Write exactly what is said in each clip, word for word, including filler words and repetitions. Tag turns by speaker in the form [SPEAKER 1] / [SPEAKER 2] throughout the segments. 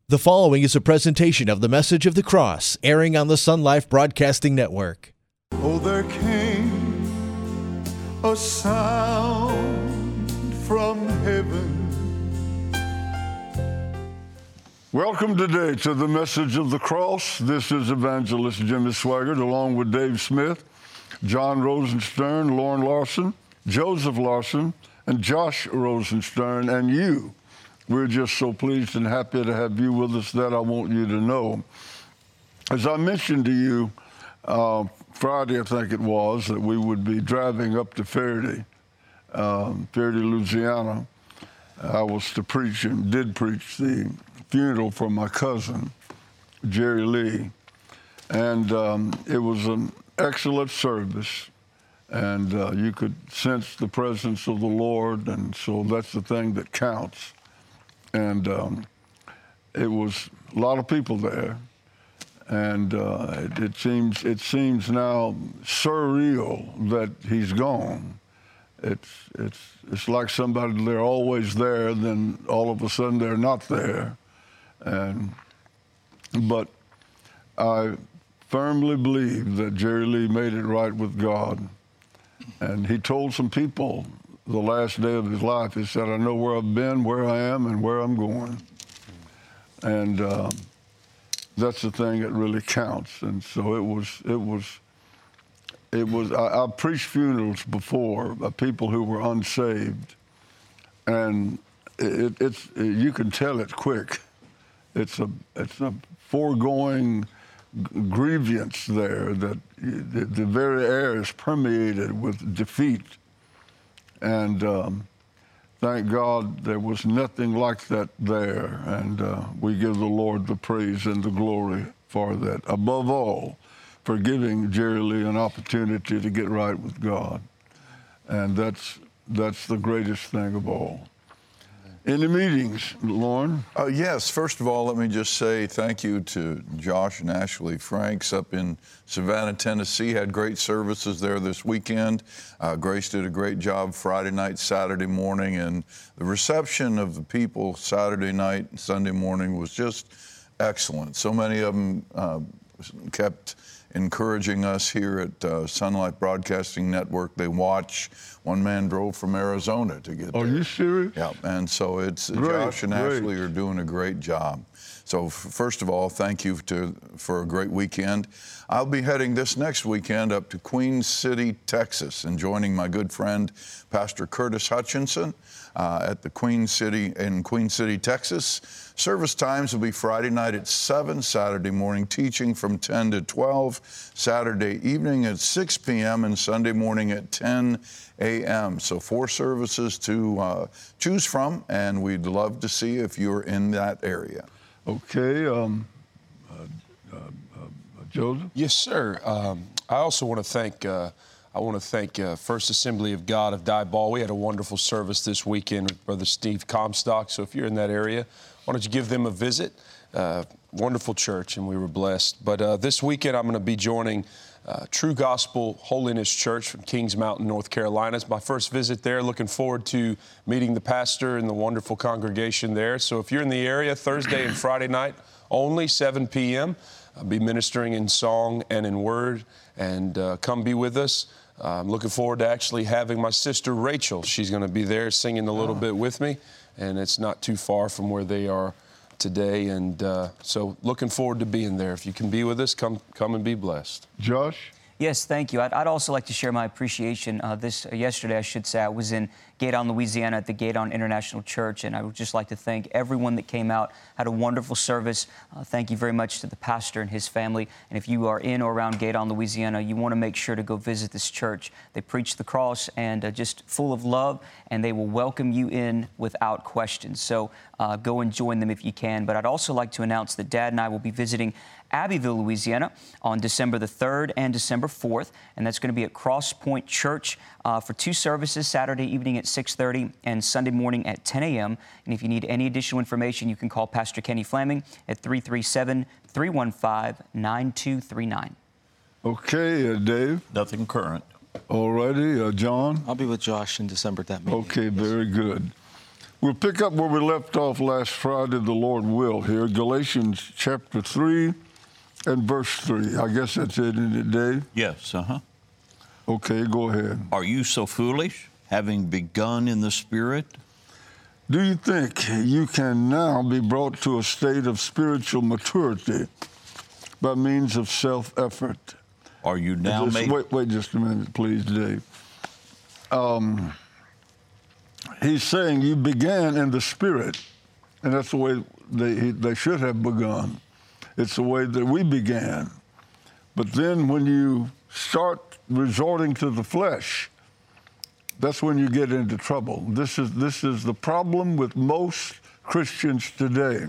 [SPEAKER 1] The following is a presentation of the Message of the Cross, airing on the Sun Life Broadcasting Network.
[SPEAKER 2] Oh, there came a sound from heaven. Welcome today to the Message of the Cross. This is Evangelist Jimmy Swaggart, along with Dave Smith, John Rosenstern, Lauren Larson, Joseph Larson, and Josh Rosenstern, and you. We're just so pleased and happy to have you with us. That I want you to know. As I mentioned to you uh, Friday, I think it was, that we would be driving up to Faraday, um, Faraday, Louisiana. I was to preach and did preach the funeral for my cousin, Jerry Lee. And um, it was an excellent service. And uh, you could sense the presence of the Lord. And so that's the thing that counts. And um, it was a lot of people there, and uh, it, it seems it seems now surreal that he's gone. It's it's it's like somebody, they're always there, then all of a sudden they're not there. And but I firmly believe that Jerry Lee made it right with God, and he told some people the last day of his life, he said, I know where I've been, where I am, and where I'm going. And um, that's the thing that really counts. And so it was, it was, it was, I, I preached funerals before of people who were unsaved. And it, it's, it, you can tell it quick. It's a, it's a foregoing grievance there that the, the very air is permeated with defeat. And um, thank God there was nothing like that there. And uh, we give the Lord the praise and the glory for that. Above all, for giving Jerry Lee an opportunity to get right with God. And that's, that's the greatest thing of all. Any meetings, Lauren?
[SPEAKER 3] Uh, yes. First of all, let me just say thank you to Josh and Ashley Franks up in Savannah, Tennessee. Had great services there this weekend. Uh, Grace did a great job Friday night, Saturday morning, and the reception of the people Saturday night and Sunday morning was just excellent. So many of them uh, kept encouraging us here at uh, Sun Life Broadcasting Network. They watch. One man drove from Arizona to get there.
[SPEAKER 2] Are you serious?
[SPEAKER 3] Yeah, and so it's
[SPEAKER 2] Great,
[SPEAKER 3] Josh and
[SPEAKER 2] great.
[SPEAKER 3] Ashley are doing a great job. So f- first of all, thank you to, for a great weekend. I'll be heading this next weekend up to Queen City, Texas, and joining my good friend, Pastor Curtis Hutchinson, uh, at the Queen City, in Queen City, Texas. Service times will be Friday night at seven, Saturday morning teaching from ten to twelve, Saturday evening at six p.m., and Sunday morning at ten a.m. So four services to uh, choose from, and we'd love to see if you're in that area.
[SPEAKER 2] Okay. Um, uh, uh, uh, Joseph?
[SPEAKER 4] Yes, sir. Um, I also want to thank uh, I want to thank uh, First Assembly of God of Diboll. We had a wonderful service this weekend with Brother Steve Comstock. So if you're in that area, why don't you give them a visit? Uh, wonderful church, and we were blessed. But uh, this weekend, I'm going to be joining uh, True Gospel Holiness Church from Kings Mountain, North Carolina. It's my first visit there. Looking forward to meeting the pastor and the wonderful congregation there. So if you're in the area, Thursday and Friday night, only seven p.m., I'll be ministering in song and in word, and uh, come be with us. Uh, I'm looking forward to actually having my sister Rachel. She's going to be there singing a little oh. bit with me, and it's not too far from where they are today. And uh, so looking forward to being there. If you can be with us, come come and be blessed.
[SPEAKER 2] Josh?
[SPEAKER 5] Yes, thank you. I'd, I'd also like to share my appreciation. Uh, this uh, yesterday, I should say, I was in Gaydon, Louisiana at the Gaydon International Church, and I would just like to thank everyone that came out, had a wonderful service. Uh, thank you very much to the pastor and his family. And if you are in or around Gaydon, Louisiana, you want to make sure to go visit this church. They preach the cross and uh, just full of love, and they will welcome you in without question. So uh, go and join them if you can. But I'd also like to announce that Dad and I will be visiting Abbeville, Louisiana on December the third and December fourth, and that's going to be at Cross Point Church uh, for two services, Saturday evening at six thirty and Sunday morning at ten a.m. And if you need any additional information, you can call Pastor Kenny Flaming at three three seven, three one five, nine two three nine.
[SPEAKER 2] Okay, uh, Dave?
[SPEAKER 6] Nothing current.
[SPEAKER 2] All righty, uh, John?
[SPEAKER 7] I'll be with Josh in December at that meeting.
[SPEAKER 2] Okay, very good. We'll pick up where we left off last Friday, the Lord will, here. Galatians chapter three and verse three. I guess that's it, isn't it, Dave?
[SPEAKER 6] Yes, uh-huh.
[SPEAKER 2] Okay, go ahead.
[SPEAKER 6] Are you so foolish, having begun in the Spirit?
[SPEAKER 2] Do you think you can now be brought to a state of spiritual maturity by means of self-effort?
[SPEAKER 6] Are you now
[SPEAKER 2] Just,
[SPEAKER 6] made...
[SPEAKER 2] wait, wait just a minute, please, Dave. Um, he's saying you began in the Spirit, and that's the way they, he, they should have begun. It's the way that we began. But then when you start resorting to the flesh, that's when you get into trouble. This is, this is the problem with most Christians today.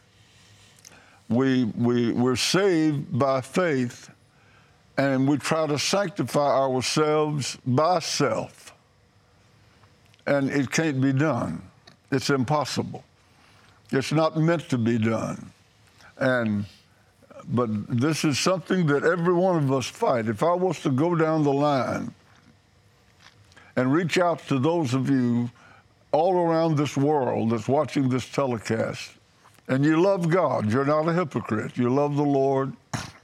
[SPEAKER 2] We, we, we're saved by faith, and we try to sanctify ourselves by self. And it can't be done. It's impossible. It's not meant to be done. And, but this is something that every one of us fight. If I was to go down the line and reach out to those of you all around this world that's watching this telecast, and you love God, you're not a hypocrite, you love the Lord,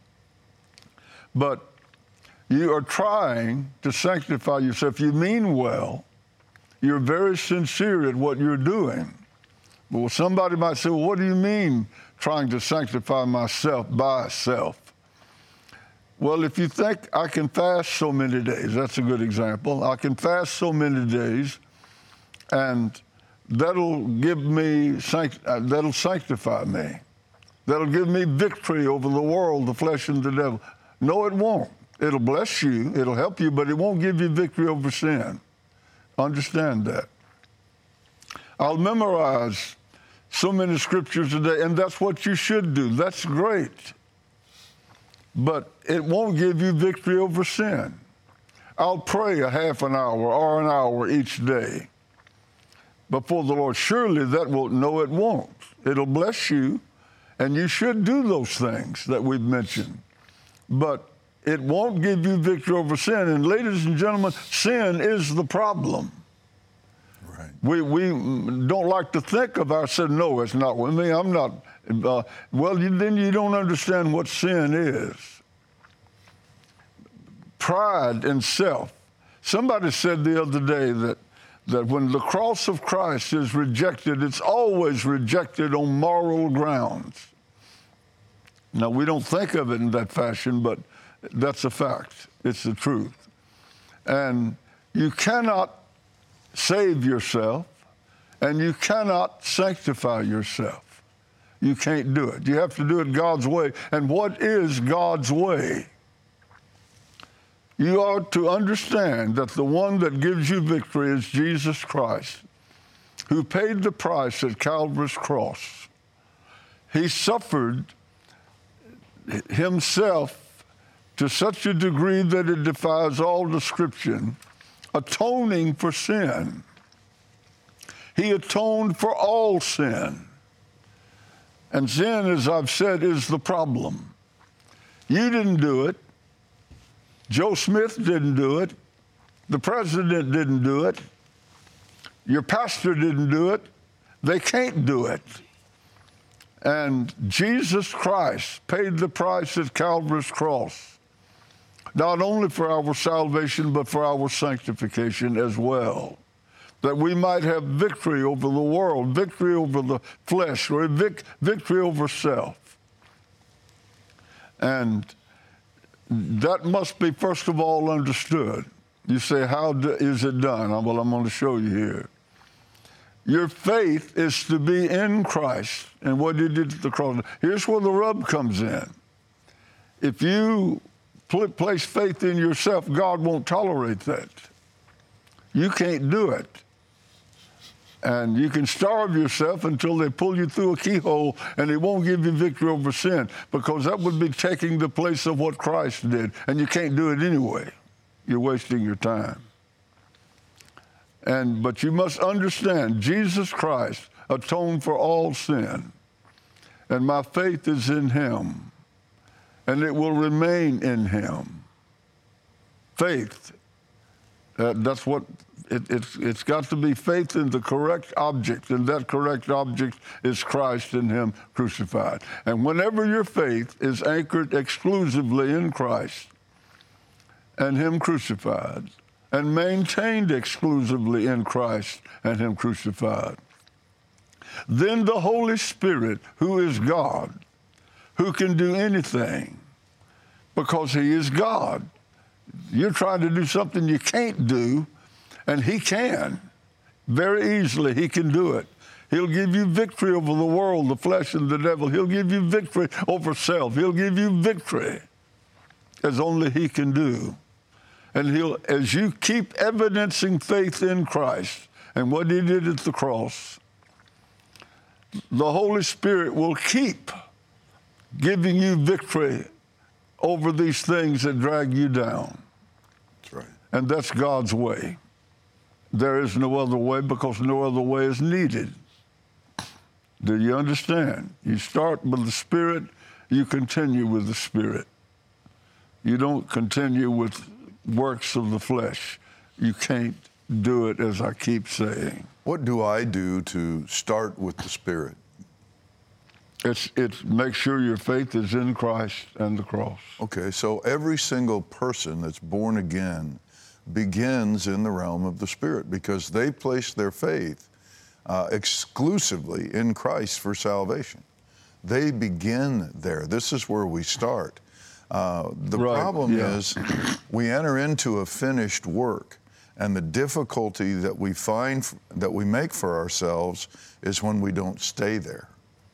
[SPEAKER 2] but you are trying to sanctify yourself. You mean well, you're very sincere at what you're doing. But well, somebody might say, well, what do you mean trying to sanctify myself by self? Well, if you think I can fast so many days, that's a good example. I can fast so many days, and that'll give me, that'll sanctify me. That'll give me victory over the world, the flesh, and the devil. No, it won't. It'll bless you, it'll help you, but it won't give you victory over sin. Understand that. I'll memorize so many scriptures a day, and that's what you should do. That's great. But it won't give you victory over sin. I'll pray a half an hour or an hour each day before the Lord. Surely that will, no, it won't. It'll bless you, and you should do those things that we've mentioned. But it won't give you victory over sin. And ladies and gentlemen, sin is the problem.
[SPEAKER 3] Right.
[SPEAKER 2] We, we don't like to think of ourselves, no, it's not with me, I'm not. Uh, well, you, then you don't understand what sin is. Pride and self. Somebody said the other day that, that when the cross of Christ is rejected, it's always rejected on moral grounds. Now, we don't think of it in that fashion, but that's a fact. It's the truth. And you cannot save yourself, and you cannot sanctify yourself. You can't do it. You have to do it God's way. And what is God's way? You ought to understand that the one that gives you victory is Jesus Christ, who paid the price at Calvary's cross. He suffered himself to such a degree that it defies all description, atoning for sin. He atoned for all sin. And sin, as I've said, is the problem. You didn't do it. Joe Smith didn't do it. The president didn't do it. Your pastor didn't do it. They can't do it. And Jesus Christ paid the price at Calvary's cross, not only for our salvation, but for our sanctification as well, that we might have victory over the world, victory over the flesh, or vic- victory over self. And that must be, first of all, understood. You say, how do, is it done? Well, I'm going to show you here. Your faith is to be in Christ and what he did at the cross. Here's where the rub comes in. If you pl- place faith in yourself, God won't tolerate that. You can't do it. And you can starve yourself until they pull you through a keyhole, and it won't give you victory over sin, because that would be taking the place of what Christ did, and you can't do it anyway. You're wasting your time. And but you must understand, Jesus Christ atoned for all sin, and my faith is in him, and it will remain in him. Faith, uh, that's what it, it's, it's got to be faith in the correct object, and that correct object is Christ and Him crucified. And whenever your faith is anchored exclusively in Christ and Him crucified, and maintained exclusively in Christ and Him crucified, then the Holy Spirit, who is God, who can do anything because He is God. You're trying to do something you can't do, and He can. Very easily, He can do it. He'll give you victory over the world, the flesh, and the devil. He'll give you victory over self. He'll give you victory as only He can do. And He'll, as you keep evidencing faith in Christ and what He did at the cross, the Holy Spirit will keep giving you victory over these things that drag you down.
[SPEAKER 3] That's right.
[SPEAKER 2] And that's God's way. There is no other way because no other way is needed. Do you understand? You start with the Spirit, you continue with the Spirit. You don't continue with works of the flesh. You can't do it, as I keep saying.
[SPEAKER 3] What do I do to start with the Spirit?
[SPEAKER 2] It's, it's make sure your faith is in Christ and the cross.
[SPEAKER 3] Okay, so every single person that's born again begins in the realm of the Spirit because they place their faith uh, exclusively in Christ for salvation. They begin there. This is where we start. Uh, the
[SPEAKER 2] Right,
[SPEAKER 3] problem
[SPEAKER 2] yeah.
[SPEAKER 3] is we enter into a finished work, and the difficulty that we find, f- that we make for ourselves is when we don't stay there.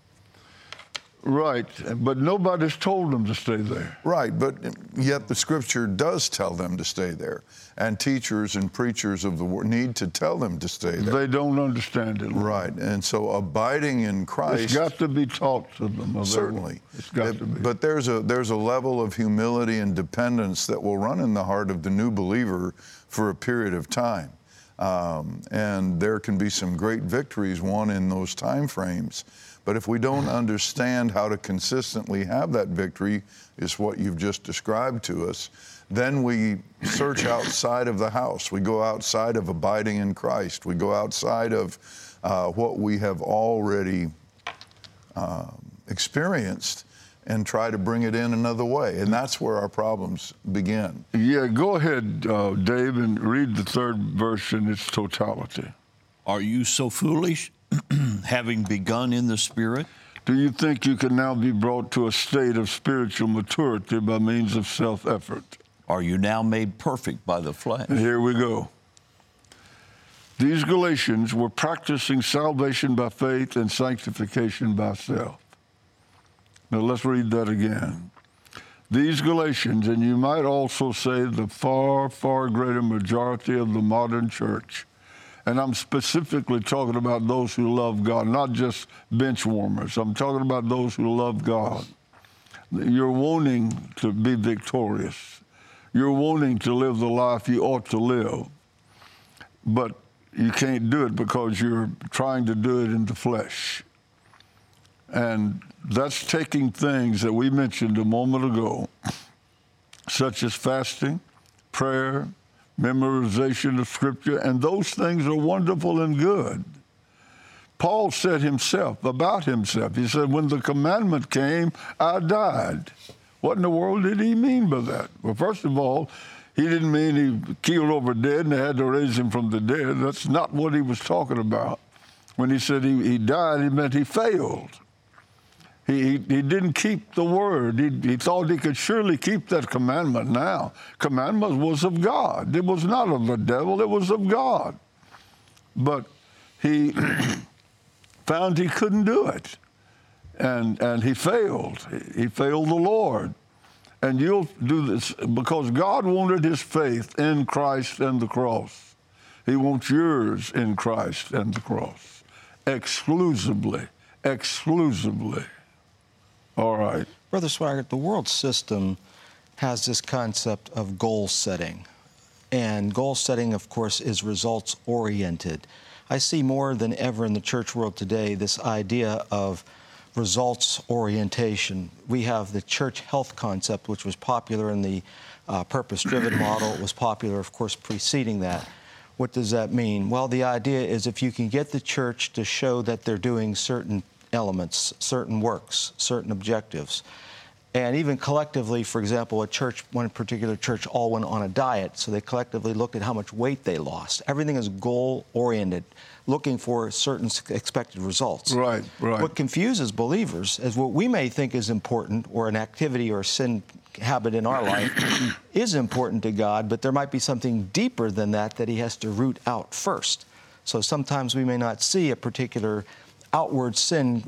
[SPEAKER 2] Right, but nobody's told them to stay there.
[SPEAKER 3] Right, but yet the Scripture does tell them to stay there, and teachers and preachers of the word need to tell them to stay there.
[SPEAKER 2] They don't understand it.
[SPEAKER 3] Right, and so abiding in Christ.
[SPEAKER 2] It's got to be taught to them. Of
[SPEAKER 3] Certainly.
[SPEAKER 2] everyone. It's got
[SPEAKER 3] It-
[SPEAKER 2] to be.
[SPEAKER 3] But there's a there's a level of humility and dependence that will run in the heart of the new believer for a period of time. Um, and there can be some great victories won in those time frames. But if we don't understand how to consistently have that victory, is what you've just described to us, then we search outside of the house. We go outside of abiding in Christ. We go outside of uh, what we have already uh, experienced and try to bring it in another way. And that's where our problems begin.
[SPEAKER 2] Yeah, go ahead, uh, Dave, and read the third verse in its totality.
[SPEAKER 6] Are you so foolish, having begun in the Spirit?
[SPEAKER 2] Do you think you can now be brought to a state of spiritual maturity by means of self-effort?
[SPEAKER 6] Are you now made perfect by the flesh?
[SPEAKER 2] And here we go. These Galatians were practicing salvation by faith and sanctification by self. Now let's read that again. These Galatians, and you might also say the far, far greater majority of the modern church, and I'm specifically talking about those who love God, not just bench warmers. I'm talking about those who love God. You're wanting to be victorious. You're wanting to live the life you ought to live. But you can't do it because you're trying to do it in the flesh. And that's taking things that we mentioned a moment ago, such as fasting, prayer, memorization of Scripture, and those things are wonderful and good. Paul said himself, about himself, he said, when the commandment came, I died. What in the world did he mean by that? Well, first of all, he didn't mean he keeled over dead and they had to raise him from the dead. That's not what he was talking about. When he said he, he died, he meant he failed. He, he, he didn't keep the word. He, he thought he could surely keep that commandment now. Commandment was of God. It was not of the devil. It was of God. But he found he couldn't do it. And, and he failed. He, he failed the Lord. And you'll do this because God wanted his faith in Christ and the cross. He wants yours in Christ and the cross. Exclusively. Exclusively. All right.
[SPEAKER 7] Brother Swaggart, the world system has this concept of goal setting. And goal setting, of course, is results oriented. I see more than ever in the church world today this idea of results orientation. We have the church health concept, which was popular in the uh, purpose-driven model. It was popular, of course, preceding that. What does that mean? Well, the idea is if you can get the church to show that they're doing certain elements, certain works, certain objectives, and even collectively, for example, a church, one particular church all went on a diet, so they collectively looked at how much weight they lost. Everything is goal-oriented, looking for certain expected results.
[SPEAKER 2] Right, right.
[SPEAKER 7] What confuses believers is what we may think is important, or an activity or sin habit in our life is important to God, but there might be something deeper than that that he has to root out first. So sometimes we may not see a particular outward sin,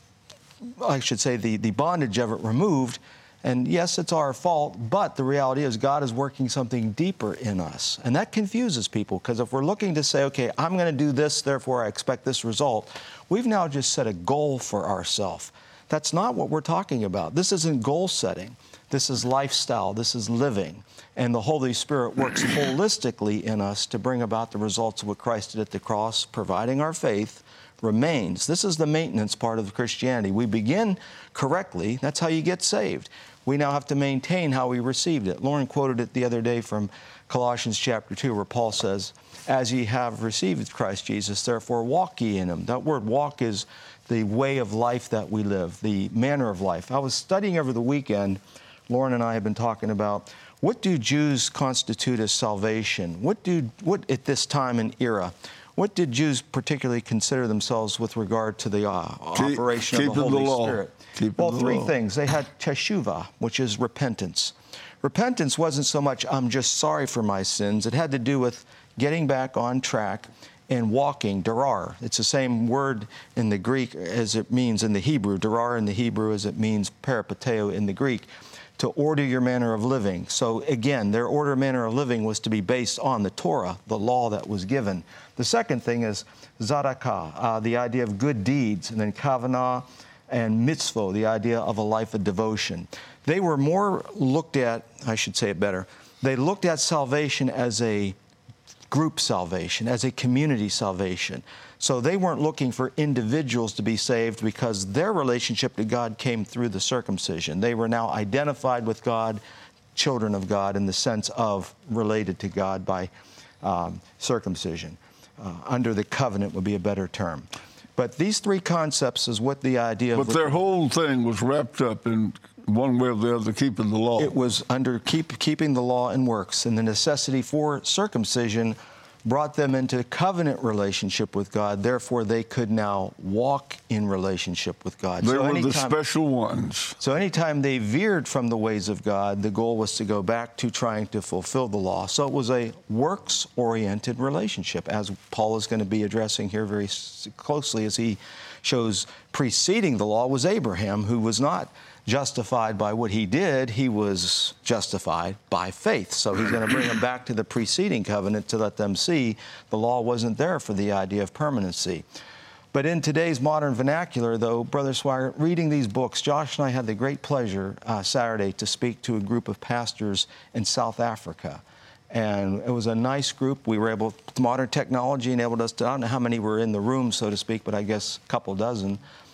[SPEAKER 7] I should say the, the bondage of it removed, and yes, it's our fault, but the reality is God is working something deeper in us. And that confuses people, because if we're looking to say, okay, I'm going to do this, therefore I expect this result, we've now just set a goal for ourselves. That's not what we're talking about. This isn't goal setting. This is lifestyle. This is living. And the Holy Spirit works holistically in us to bring about the results of what Christ did at the cross, providing our faith remains. This is the maintenance part of Christianity. We begin correctly. That's how you get saved. We now have to maintain how we received it. Lauren quoted it the other day from Colossians chapter two, where Paul says, as ye have received Christ Jesus, therefore walk ye in him. That word walk is the way of life that we live, the manner of life. I was studying over the weekend. Lauren and I have been talking about what do Jews constitute as salvation? What do, what at this time and era, what did Jews particularly consider themselves with regard to the uh,
[SPEAKER 2] Keep,
[SPEAKER 7] operation of the Holy
[SPEAKER 2] the
[SPEAKER 7] Spirit?
[SPEAKER 2] Keeping
[SPEAKER 7] well,
[SPEAKER 2] the
[SPEAKER 7] three
[SPEAKER 2] law.
[SPEAKER 7] things. They had teshuvah, which is repentance. Repentance wasn't so much, I'm just sorry for my sins. It had to do with getting back on track and walking, darar. It's the same word in the Greek as it means in the Hebrew. Darar in the Hebrew as it means peripateo in the Greek, to order your manner of living. So again, their order manner of living was to be based on the Torah, the law that was given. The second thing is tzedakah, uh, the idea of good deeds, and then kavanah and mitzvah, the idea of a life of devotion. They were more looked at, I should say it better, they looked at salvation as a group salvation, as a community salvation. So they weren't looking for individuals to be saved because their relationship to God came through the circumcision. They were now identified with God, children of God, in the sense of related to God by um, circumcision. Uh, under the covenant would be a better term. But these three concepts is what the idea
[SPEAKER 2] But
[SPEAKER 7] of... But
[SPEAKER 2] their whole thing was wrapped up in one way or the other, keeping the law.
[SPEAKER 7] It was under keep, keeping the law and works, and the necessity for circumcision brought them into covenant relationship with God. Therefore, they could now walk in relationship with God.
[SPEAKER 2] They
[SPEAKER 7] so
[SPEAKER 2] were
[SPEAKER 7] anytime,
[SPEAKER 2] the special ones.
[SPEAKER 7] So anytime they veered from the ways of God, the goal was to go back to trying to fulfill the law. So it was a works-oriented relationship, as Paul is going to be addressing here very closely, as he shows preceding the law was Abraham, who was not justified by what he did, he was justified by faith. So he's going to bring them back to the preceding covenant to let them see the law wasn't there for the idea of permanency. But in today's modern vernacular, though, Brother Swigert, reading these books, Josh and I had the great pleasure uh, Saturday to speak to a group of pastors in South Africa. And it was a nice group. We were able, modern technology enabled us to, I don't know how many were in the room, so to speak, but I guess a couple dozen.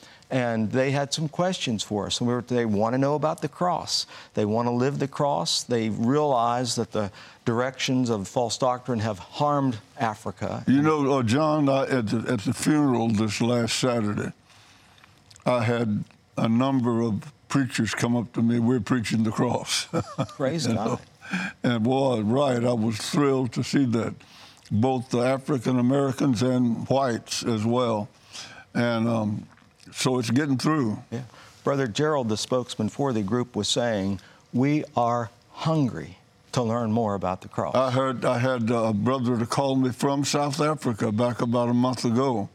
[SPEAKER 7] And they had some questions for us. And we were, they want to know about the cross. They want to live the cross. They realize that the directions of false doctrine have harmed Africa.
[SPEAKER 2] You know, uh, John, I, at, the, at the funeral this last Saturday, I had a number of preachers come up to me. We're preaching the cross.
[SPEAKER 7] Praise God.
[SPEAKER 2] Know? And boy, right, I was thrilled to see that. Both the African Americans and whites as well. And um, so it's getting through.
[SPEAKER 7] Yeah. Brother Gerald, the spokesman for the group, was saying, we are hungry to learn more about the cross.
[SPEAKER 2] I heard I had a brother to call me from South Africa back about a month ago.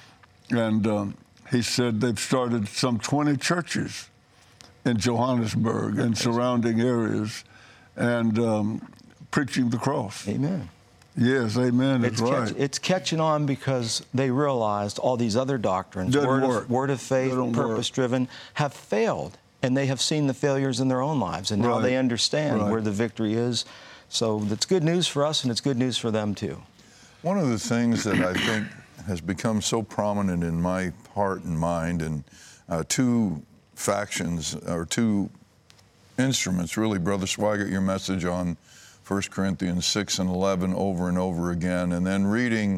[SPEAKER 2] And um, he said they've started some twenty churches in Johannesburg and surrounding areas, and um, preaching the cross.
[SPEAKER 7] Amen.
[SPEAKER 2] Yes, amen.
[SPEAKER 7] It's,
[SPEAKER 2] That's right.
[SPEAKER 7] catch, it's catching on because they realized all these other doctrines,
[SPEAKER 2] Doesn't
[SPEAKER 7] word
[SPEAKER 2] work.
[SPEAKER 7] of, word of faith, purpose-driven, have failed. And they have seen the failures in their own lives. And now
[SPEAKER 2] Right.
[SPEAKER 7] they understand
[SPEAKER 2] Right.
[SPEAKER 7] where the victory is. So that's good news for us, and it's good news for them, too.
[SPEAKER 3] One of the things that I think has become so prominent in my heart and mind, and uh, two factions, or two instruments, really, Brother Swigert, your message on First Corinthians six and eleven over and over again, and then reading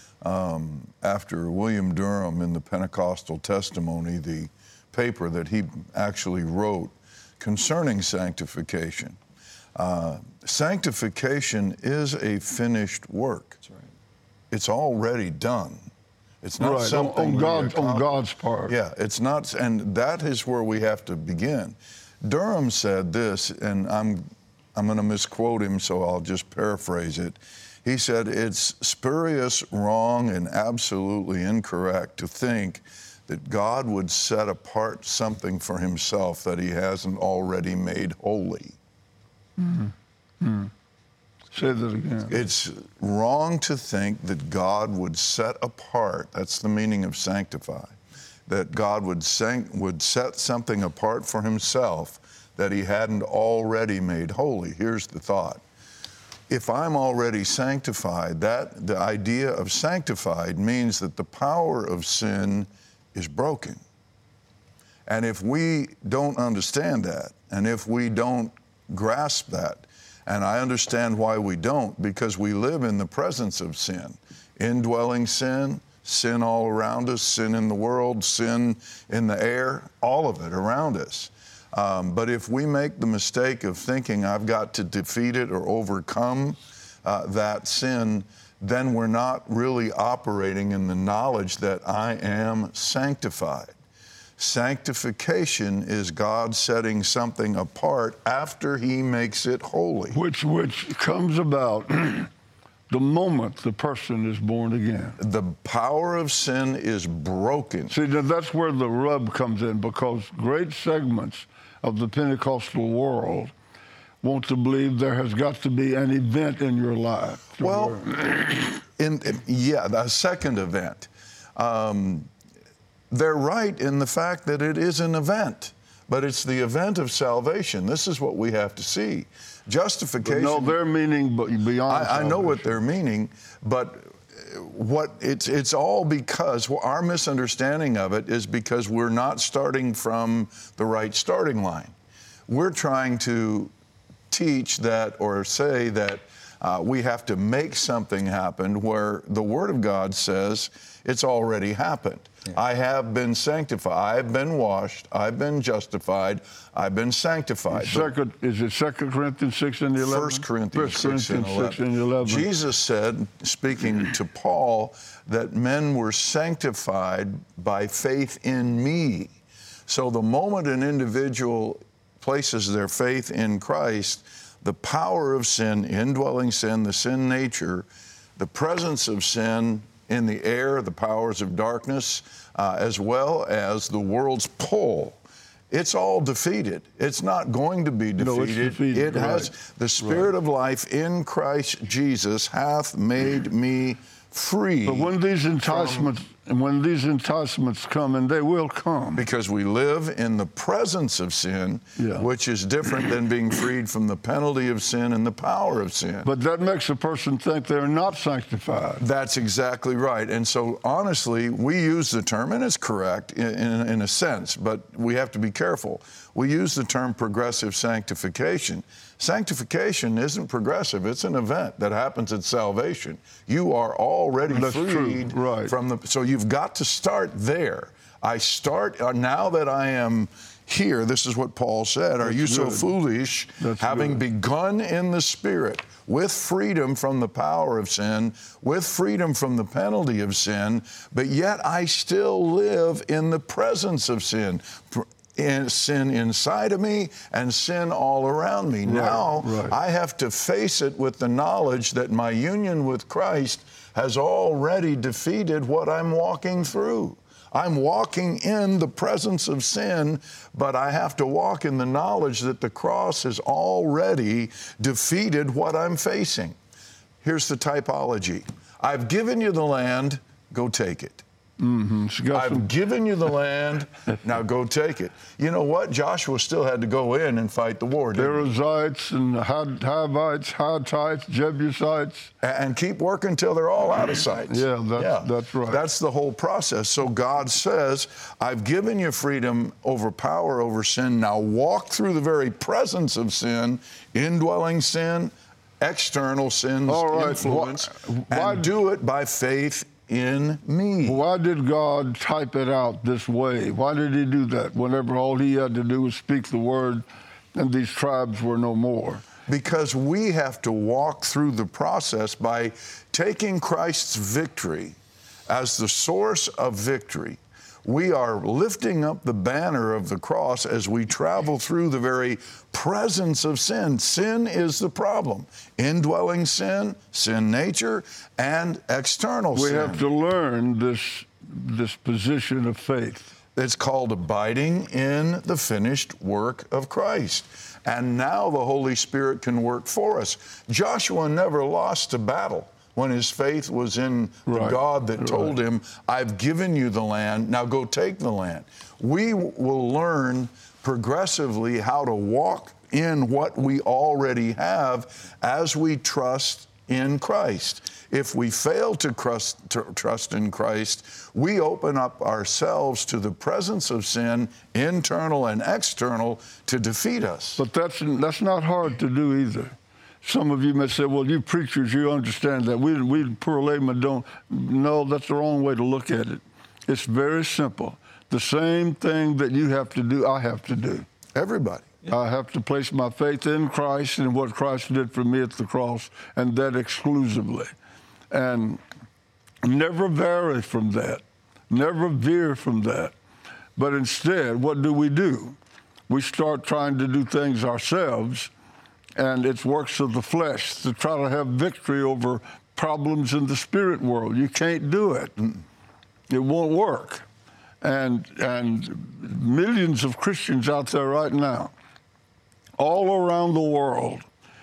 [SPEAKER 3] um, after William Durham in the Pentecostal Testimony, the paper that he actually wrote concerning sanctification. Uh, sanctification is a finished work. That's right. It's already done. It's not
[SPEAKER 2] right.
[SPEAKER 3] something
[SPEAKER 2] on, on, God, on God's part.
[SPEAKER 3] Yeah, it's not, and that is where we have to begin. Durham said this, and I'm I'm going to misquote him, so I'll just paraphrase it. He said, "It's spurious, wrong, and absolutely incorrect to think that God would set apart something for himself that he hasn't already made holy."
[SPEAKER 2] Mm-hmm. Mm-hmm. Say that again.
[SPEAKER 3] It's wrong to think that God would set apart, that's the meaning of sanctify, that God would, sanct- would set something apart for himself that he hadn't already made holy. Here's the thought. If I'm already sanctified, that the idea of sanctified means that the power of sin is broken. And if we don't understand that, and if we don't grasp that, and I understand why we don't, because we live in the presence of sin, indwelling sin, sin all around us, sin in the world, sin in the air, all of it around us. Um, but if we make the mistake of thinking I've got to defeat it or overcome uh, that sin, then we're not really operating in the knowledge that I am sanctified. Sanctification is God setting something apart after he makes it holy.
[SPEAKER 2] Which, which comes about the moment the person is born again.
[SPEAKER 3] The power of sin is broken.
[SPEAKER 2] See, that's where the rub comes in, because great segments of the Pentecostal world want to believe there has got to be an event in your life.
[SPEAKER 3] Well, in, in, yeah, a second event. Um, they're right in the fact that it is an event, but it's the event of salvation. This is what we have to see. Justification.
[SPEAKER 2] But no, they're meaning beyond
[SPEAKER 3] I, I know what they're meaning, but what it's it's all because well, our misunderstanding of it is because we're not starting from the right starting line. We're trying to teach that or say that uh, we have to make something happen where the Word of God says it's already happened. Yeah. I have been sanctified. I've been washed. I've been justified. I've been sanctified.
[SPEAKER 2] Second, is it Second Corinthians six and eleven?
[SPEAKER 3] First Corinthians,
[SPEAKER 2] First Corinthians
[SPEAKER 3] six and eleven. Jesus said, speaking to Paul, that men were sanctified by faith in me. So the moment an individual places their faith in Christ, the power of sin, indwelling sin, the sin nature, the presence of sin in the air, the powers of darkness, uh, as well as the world's pull, it's all defeated. It's not going to be defeated.
[SPEAKER 2] No, it's defeated.
[SPEAKER 3] It
[SPEAKER 2] right.
[SPEAKER 3] has the Spirit right. of life in Christ Jesus hath made me free.
[SPEAKER 2] But when these enticements, from, when these enticements come, and they will come,
[SPEAKER 3] because we live in the presence of sin, yeah. which is different than being freed from the penalty of sin and the power of sin.
[SPEAKER 2] But that makes a person think they're not sanctified.
[SPEAKER 3] That's exactly right. And so, honestly, we use the term, and it's correct in, in, in a sense, but we have to be careful. We use the term progressive sanctification. Sanctification isn't progressive. It's an event that happens at salvation. You are already
[SPEAKER 2] That's
[SPEAKER 3] freed
[SPEAKER 2] true. Right.
[SPEAKER 3] from the... So you've got to start there. I start... Uh, now that I am here, this is what Paul said, Are
[SPEAKER 2] That's
[SPEAKER 3] you
[SPEAKER 2] good.
[SPEAKER 3] so foolish,
[SPEAKER 2] That's
[SPEAKER 3] having
[SPEAKER 2] good.
[SPEAKER 3] begun in the Spirit, with freedom from the power of sin, with freedom from the penalty of sin, but yet I still live in the presence of sin. In sin inside of me and sin all around me.
[SPEAKER 2] Right,
[SPEAKER 3] now,
[SPEAKER 2] right.
[SPEAKER 3] I have to face it with the knowledge that my union with Christ has already defeated what I'm walking through. I'm walking in the presence of sin, but I have to walk in the knowledge that the cross has already defeated what I'm facing. Here's the typology. I've given you the land, go take it.
[SPEAKER 2] Mm-hmm.
[SPEAKER 3] I've
[SPEAKER 2] some...
[SPEAKER 3] given you the land, now go take it. You know what? Joshua still had to go in and fight the war, didn't he?
[SPEAKER 2] Perizzites and Hivites, Hittites, Jebusites.
[SPEAKER 3] And keep working until they're all out of sight.
[SPEAKER 2] Yeah, that's, yeah, that's right.
[SPEAKER 3] That's the whole process. So God says, I've given you freedom over power over sin. Now walk through the very presence of sin, indwelling sin, external sin's
[SPEAKER 2] All right.
[SPEAKER 3] influence,
[SPEAKER 2] Why- why-
[SPEAKER 3] and do it by faith in me.
[SPEAKER 2] Why did God type it out this way? Why did he do that whenever all he had to do was speak the word and these tribes were no more?
[SPEAKER 3] Because we have to walk through the process by taking Christ's victory as the source of victory. We are lifting up the banner of the cross as we travel through the very presence of sin. Sin is the problem. Indwelling sin, sin nature, and external
[SPEAKER 2] We
[SPEAKER 3] sin.
[SPEAKER 2] have to learn this, this position of faith.
[SPEAKER 3] It's called abiding in the finished work of Christ. And now the Holy Spirit can work for us. Joshua never lost a battle when his faith was in the
[SPEAKER 2] Right.
[SPEAKER 3] God that told
[SPEAKER 2] Right.
[SPEAKER 3] him, I've given you the land, now go take the land. We will learn progressively how to walk in what we already have as we trust in Christ. If we fail to trust, to trust in Christ, we open up ourselves to the presence of sin, internal and external, to defeat us.
[SPEAKER 2] But that's, that's not hard to do either. Some of you may say, well, you preachers, you understand that. We, we poor laymen don't. No, that's the wrong way to look at it. It's very simple. The same thing that you have to do, I have to do.
[SPEAKER 3] Everybody.
[SPEAKER 2] I have to place my faith in Christ and what Christ did for me at the cross, and that exclusively. And never vary from that. Never veer from that. But instead, what do we do? We start trying to do things ourselves, and it's works of the flesh to try to have victory over problems in the spirit world. You can't do it. It won't work. And, and millions of Christians out there right now, all around the world,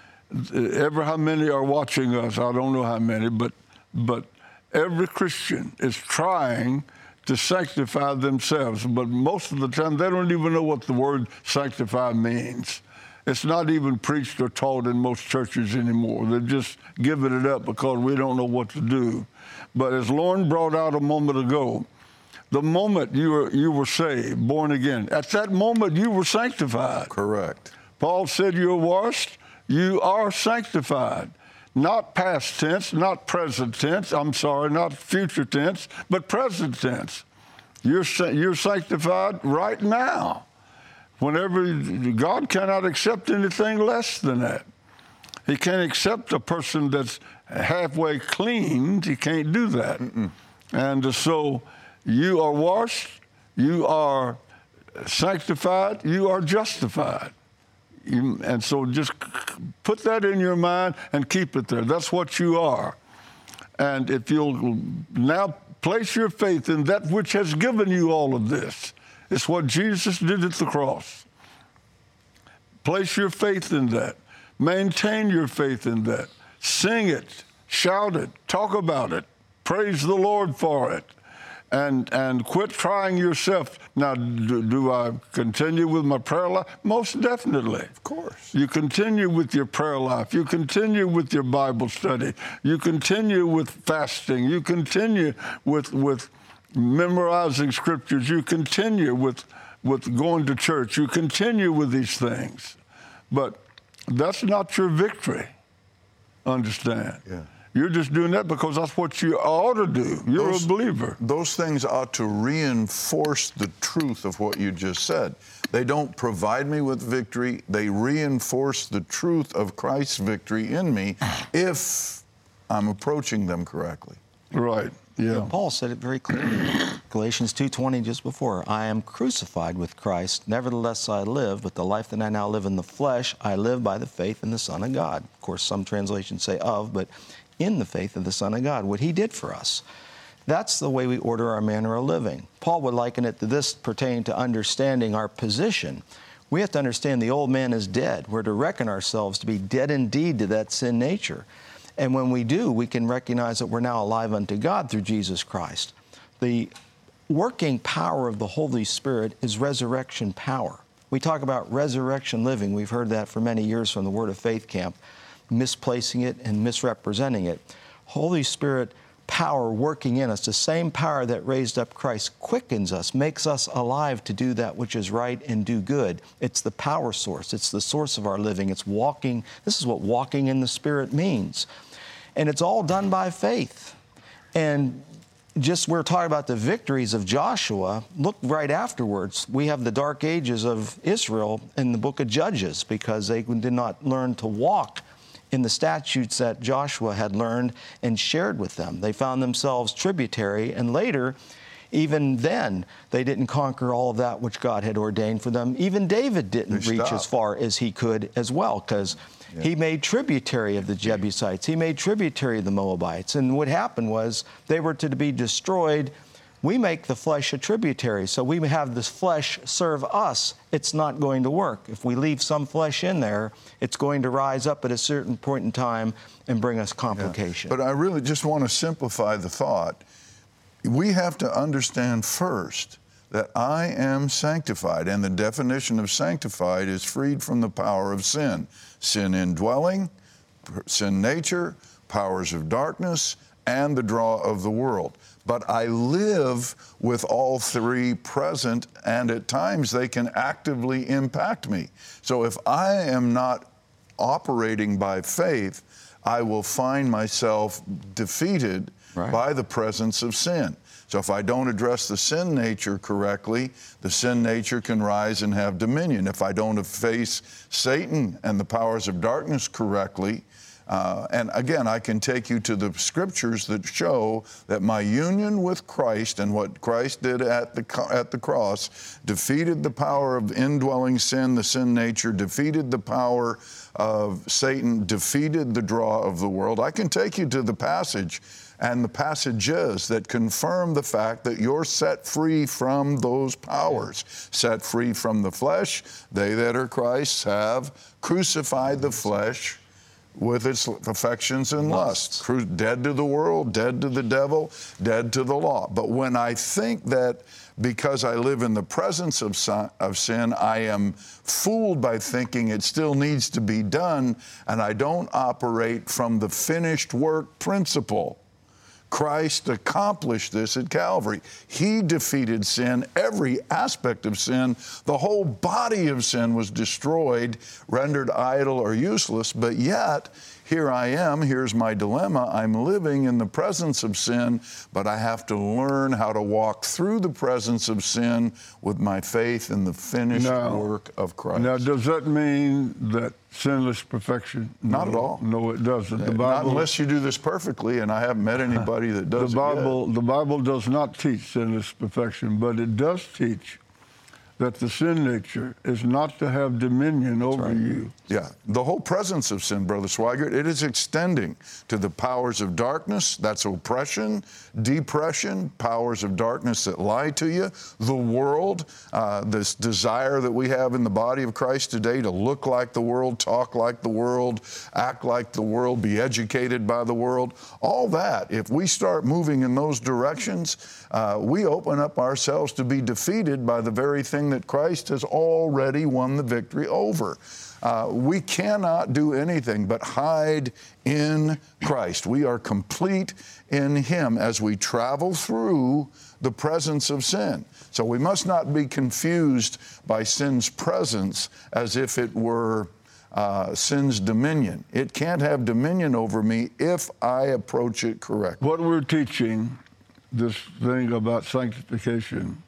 [SPEAKER 2] ever how many are watching us, I don't know how many, but, but every Christian is trying to sanctify themselves. But most of the time, they don't even know what the word sanctify means. It's not even preached or taught in most churches anymore. They're just giving it up because we don't know what to do. But as Lauren brought out a moment ago, the moment you were, you were saved, born again, at that moment you were sanctified.
[SPEAKER 3] Correct.
[SPEAKER 2] Paul said you're washed, you are sanctified. Not past tense, not present tense, I'm sorry, not future tense, but present tense. You're, you're sanctified right now. Whenever God cannot accept anything less than that. He can't accept a person that's halfway cleaned. He can't do that. Mm-mm. And so you are washed, you are sanctified, you are justified. You, and so just put that in your mind and keep it there. That's what you are. And if you'll now place your faith in that which has given you all of this, it's what Jesus did at the cross. Place your faith in that. Maintain your faith in that. Sing it, shout it, talk about it, praise the Lord for it, and and quit trying yourself. Now, do, do I continue with my prayer life? Most definitely.
[SPEAKER 3] Of course.
[SPEAKER 2] You continue with your prayer life. You continue with your Bible study. You continue with fasting. You continue with with memorizing scriptures. You continue with with going to church. You continue with these things. But that's not your victory. Understand?
[SPEAKER 3] Yeah.
[SPEAKER 2] You're just doing that because that's what you ought to do. You're
[SPEAKER 3] those,
[SPEAKER 2] a believer.
[SPEAKER 3] Those things ought to reinforce the truth of what you just said. They don't provide me with victory. They reinforce the truth of Christ's victory in me if I'm approaching them correctly.
[SPEAKER 2] Right. Yeah.
[SPEAKER 7] Paul said it very clearly. Galatians two twenty, just before, I am crucified with Christ. Nevertheless, I live, but the life that I now live in the flesh, I live by the faith in the Son of God. Of course, some translations say of, but in the faith of the Son of God, what he did for us. That's the way we order our manner of living. Paul would liken it to this pertaining to understanding our position. We have to understand the old man is dead. We're to reckon ourselves to be dead indeed to that sin nature. And when we do, we can recognize that we're now alive unto God through Jesus Christ. The working power of the Holy Spirit is resurrection power. We talk about resurrection living. We've heard that for many years from the Word of Faith camp, misplacing it and misrepresenting it. Holy Spirit power working in us, the same power that raised up Christ, quickens us, makes us alive to do that which is right and do good. It's the power source. It's the source of our living. It's walking. This is what walking in the Spirit means. And it's all done by faith. And just we're talking about the victories of Joshua. Look right afterwards. We have the dark ages of Israel in the book of Judges because they did not learn to walk in the statutes that Joshua had learned and shared with them. They found themselves tributary, and later, even then, they didn't conquer all of that which God had ordained for them. Even David didn't
[SPEAKER 3] They
[SPEAKER 7] reach
[SPEAKER 3] stopped.
[SPEAKER 7] as far as he could as well, because yeah. he made tributary of the Jebusites. He made tributary of the Moabites. And what happened was they were to be destroyed. We make the flesh a tributary, so we have this flesh serve us. It's not going to work. If we leave some flesh in there, it's going to rise up at a certain point in time and bring us complication.
[SPEAKER 3] Yeah. But I really just want to simplify the thought. We have to understand first that I am sanctified, and the definition of sanctified is freed from the power of sin. Sin indwelling, sin nature, powers of darkness, and the draw of the world. But I live with all three present, and at times they can actively impact me. So if I am not operating by faith, I will find myself defeated right. by the presence of sin. So if I don't address the sin nature correctly, the sin nature can rise and have dominion. If I don't face Satan and the powers of darkness correctly, Uh, and again, I can take you to the scriptures that show that my union with Christ and what Christ did at the at the cross defeated the power of indwelling sin, the sin nature, defeated the power of Satan, defeated the draw of the world. I can take you to the passage and the passages that confirm the fact that you're set free from those powers, set free from the flesh. They that are Christ's have crucified the flesh with its affections and lusts. lusts. Dead to the world, dead to the devil, dead to the law. But when I think that because I live in the presence of sin, of sin, I am fooled by thinking it still needs to be done, and I don't operate from the finished work principle. Christ accomplished this at Calvary. He defeated sin, every aspect of sin. The whole body of sin was destroyed, rendered idle or useless, but yet, here I am, here's my dilemma. I'm living in the presence of sin, but I have to learn how to walk through the presence of sin with my faith in the finished
[SPEAKER 2] now,
[SPEAKER 3] work of Christ.
[SPEAKER 2] Now, does that mean that sinless perfection?
[SPEAKER 3] Not
[SPEAKER 2] no,
[SPEAKER 3] at all.
[SPEAKER 2] No, it doesn't. The Bible,
[SPEAKER 3] not unless you do this perfectly, and I haven't met anybody that does
[SPEAKER 2] the Bible,
[SPEAKER 3] it yet.
[SPEAKER 2] The Bible does not teach sinless perfection, but it does teach that the sin nature is not to have dominion over
[SPEAKER 3] right.
[SPEAKER 2] you.
[SPEAKER 3] Yeah, the whole presence of sin, Brother Swigert, it is extending to the powers of darkness. That's oppression, depression, powers of darkness that lie to you, the world, uh, this desire that we have in the body of Christ today to look like the world, talk like the world, act like the world, be educated by the world. All that, if we start moving in those directions, uh, we open up ourselves to be defeated by the very thing that Christ has already won the victory over. Uh, we cannot do anything but hide in Christ. We are complete in Him as we travel through the presence of sin. So we must not be confused by sin's presence as if it were uh, sin's dominion. It can't have dominion over me if I approach it correctly.
[SPEAKER 2] What we're teaching, this thing about sanctification,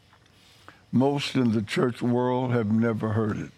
[SPEAKER 2] most in the church world have never heard it.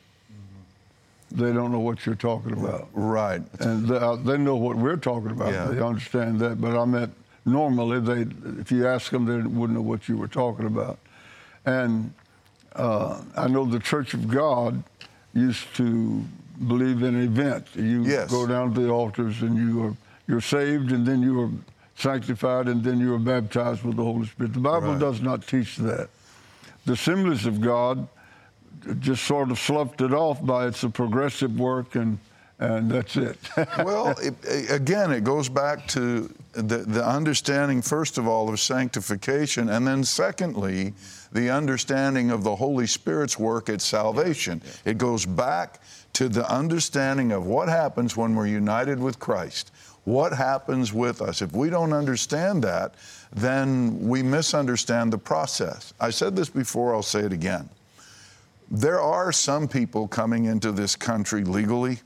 [SPEAKER 2] They don't know what you're talking about.
[SPEAKER 3] Right.
[SPEAKER 2] And they, uh, they know what we're talking about.
[SPEAKER 3] Yeah.
[SPEAKER 2] They understand that. But I meant normally, they, if you ask them, they wouldn't know what you were talking about. And uh, I know the Church of God used to believe in an event. You
[SPEAKER 3] yes.
[SPEAKER 2] go down to the altars and you are you're saved, and then you are sanctified, and then you are baptized with the Holy Spirit. The Bible
[SPEAKER 3] right.
[SPEAKER 2] does not teach that. The Assemblies of God just sort of sloughed it off by it's a progressive work, and and that's it.
[SPEAKER 3] Well, it, again, it goes back to the, the understanding, first of all, of sanctification, and then secondly, the understanding of the Holy Spirit's work at salvation. It goes back to the understanding of what happens when we're united with Christ. What happens with us? If we don't understand that, then we misunderstand the process. I said this before, I'll say it again. There are some people coming into this country legally.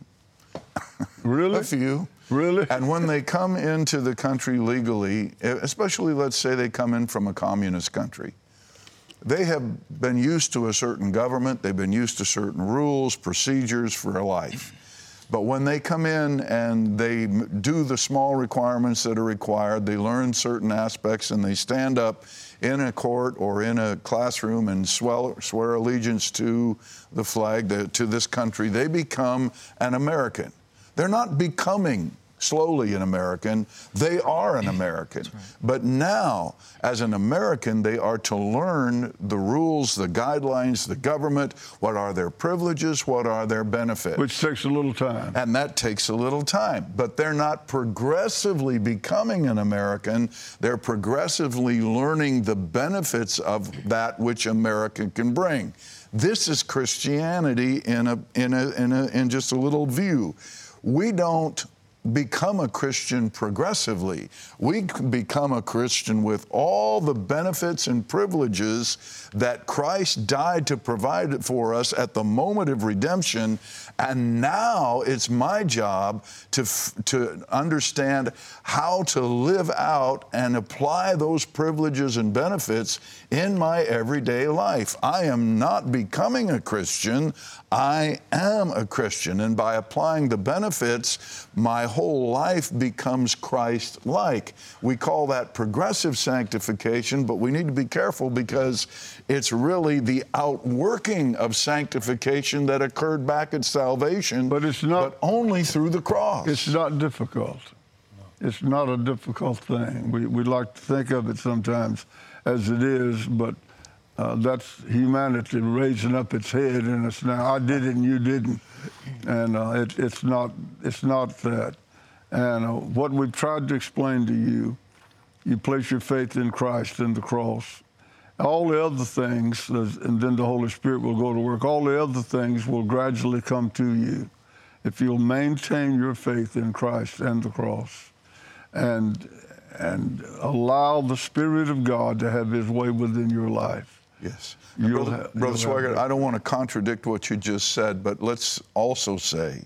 [SPEAKER 2] Really?
[SPEAKER 3] A few.
[SPEAKER 2] Really?
[SPEAKER 3] And when they come into the country legally, especially let's say they come in from a communist country, they have been used to a certain government, they've been used to certain rules, procedures for their life. But when they come in and they do the small requirements that are required, they learn certain aspects and they stand up in a court or in a classroom and swear, swear allegiance to the flag, the, to this country, they become an American. They're not becoming slowly an American, they are an American. Right. But now, as an American, they are to learn the rules, the guidelines, the government, what are their privileges, what are their benefits.
[SPEAKER 2] Which takes a little time.
[SPEAKER 3] And that takes a little time. But they're not progressively becoming an American, they're progressively learning the benefits of that which America can bring. This is Christianity in a, in a, in a, in just a little view. We don't become a Christian progressively. We become a Christian with all the benefits and privileges that Christ died to provide for us at the moment of redemption. And now it's my job to, to understand how to live out and apply those privileges and benefits in my everyday life. I am not becoming a Christian, I am a Christian. And by applying the benefits, my whole life becomes Christ-like. We call that progressive sanctification, but we need to be careful because it's really the outworking of sanctification that occurred back at salvation,
[SPEAKER 2] but it's not,
[SPEAKER 3] but only through the cross.
[SPEAKER 2] It's not difficult. It's not a difficult thing. We, we like to think of it sometimes as it is, but uh, that's humanity raising up its head in us now. I did it and you didn't. And uh, it, it's not it's not that. And uh, what we've tried to explain to you, you place your faith in Christ and the cross. All the other things, and then the Holy Spirit will go to work, all the other things will gradually come to you if you'll maintain your faith in Christ and the cross and, and allow the Spirit of God to have His way within your life.
[SPEAKER 3] Yes.
[SPEAKER 2] You'll
[SPEAKER 3] Brother,
[SPEAKER 2] ha-
[SPEAKER 3] Brother
[SPEAKER 2] you'll
[SPEAKER 3] Swaggart, I don't want to contradict what you just said, but let's also say,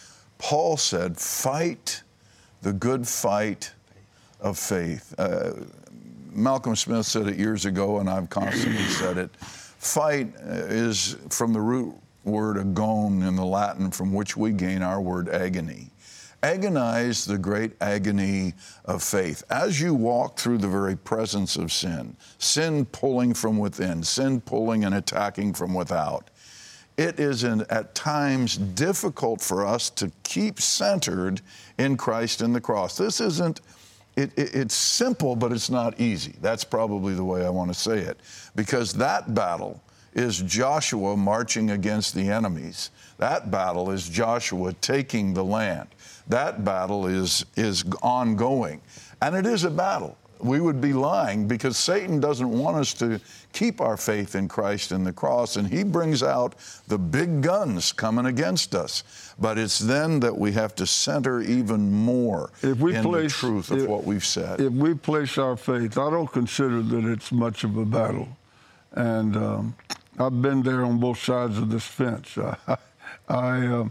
[SPEAKER 3] Paul said, fight the good fight of faith. Uh, Malcolm Smith said it years ago, and I've constantly said it. Fight is from the root word agon in the Latin, from which we gain our word agony. Agonize the great agony of faith. As you walk through the very presence of sin, sin pulling from within, sin pulling and attacking from without, it is in, at times difficult for us to keep centered in Christ and the cross. This isn't, it, it, it's simple, but it's not easy. That's probably the way I want to say it, because that battle is Joshua marching against the enemies. That battle is Joshua taking the land. That battle is, is ongoing, and it is a battle. We would be lying because Satan doesn't want us to keep our faith in Christ and the cross, and he brings out the big guns coming against us. But it's then that we have to center even more
[SPEAKER 2] if we
[SPEAKER 3] in
[SPEAKER 2] place,
[SPEAKER 3] the truth of
[SPEAKER 2] if,
[SPEAKER 3] what we've said.
[SPEAKER 2] If we place our faith, I don't consider that it's much of a battle. And um, I've been there on both sides of this fence. I, I uh,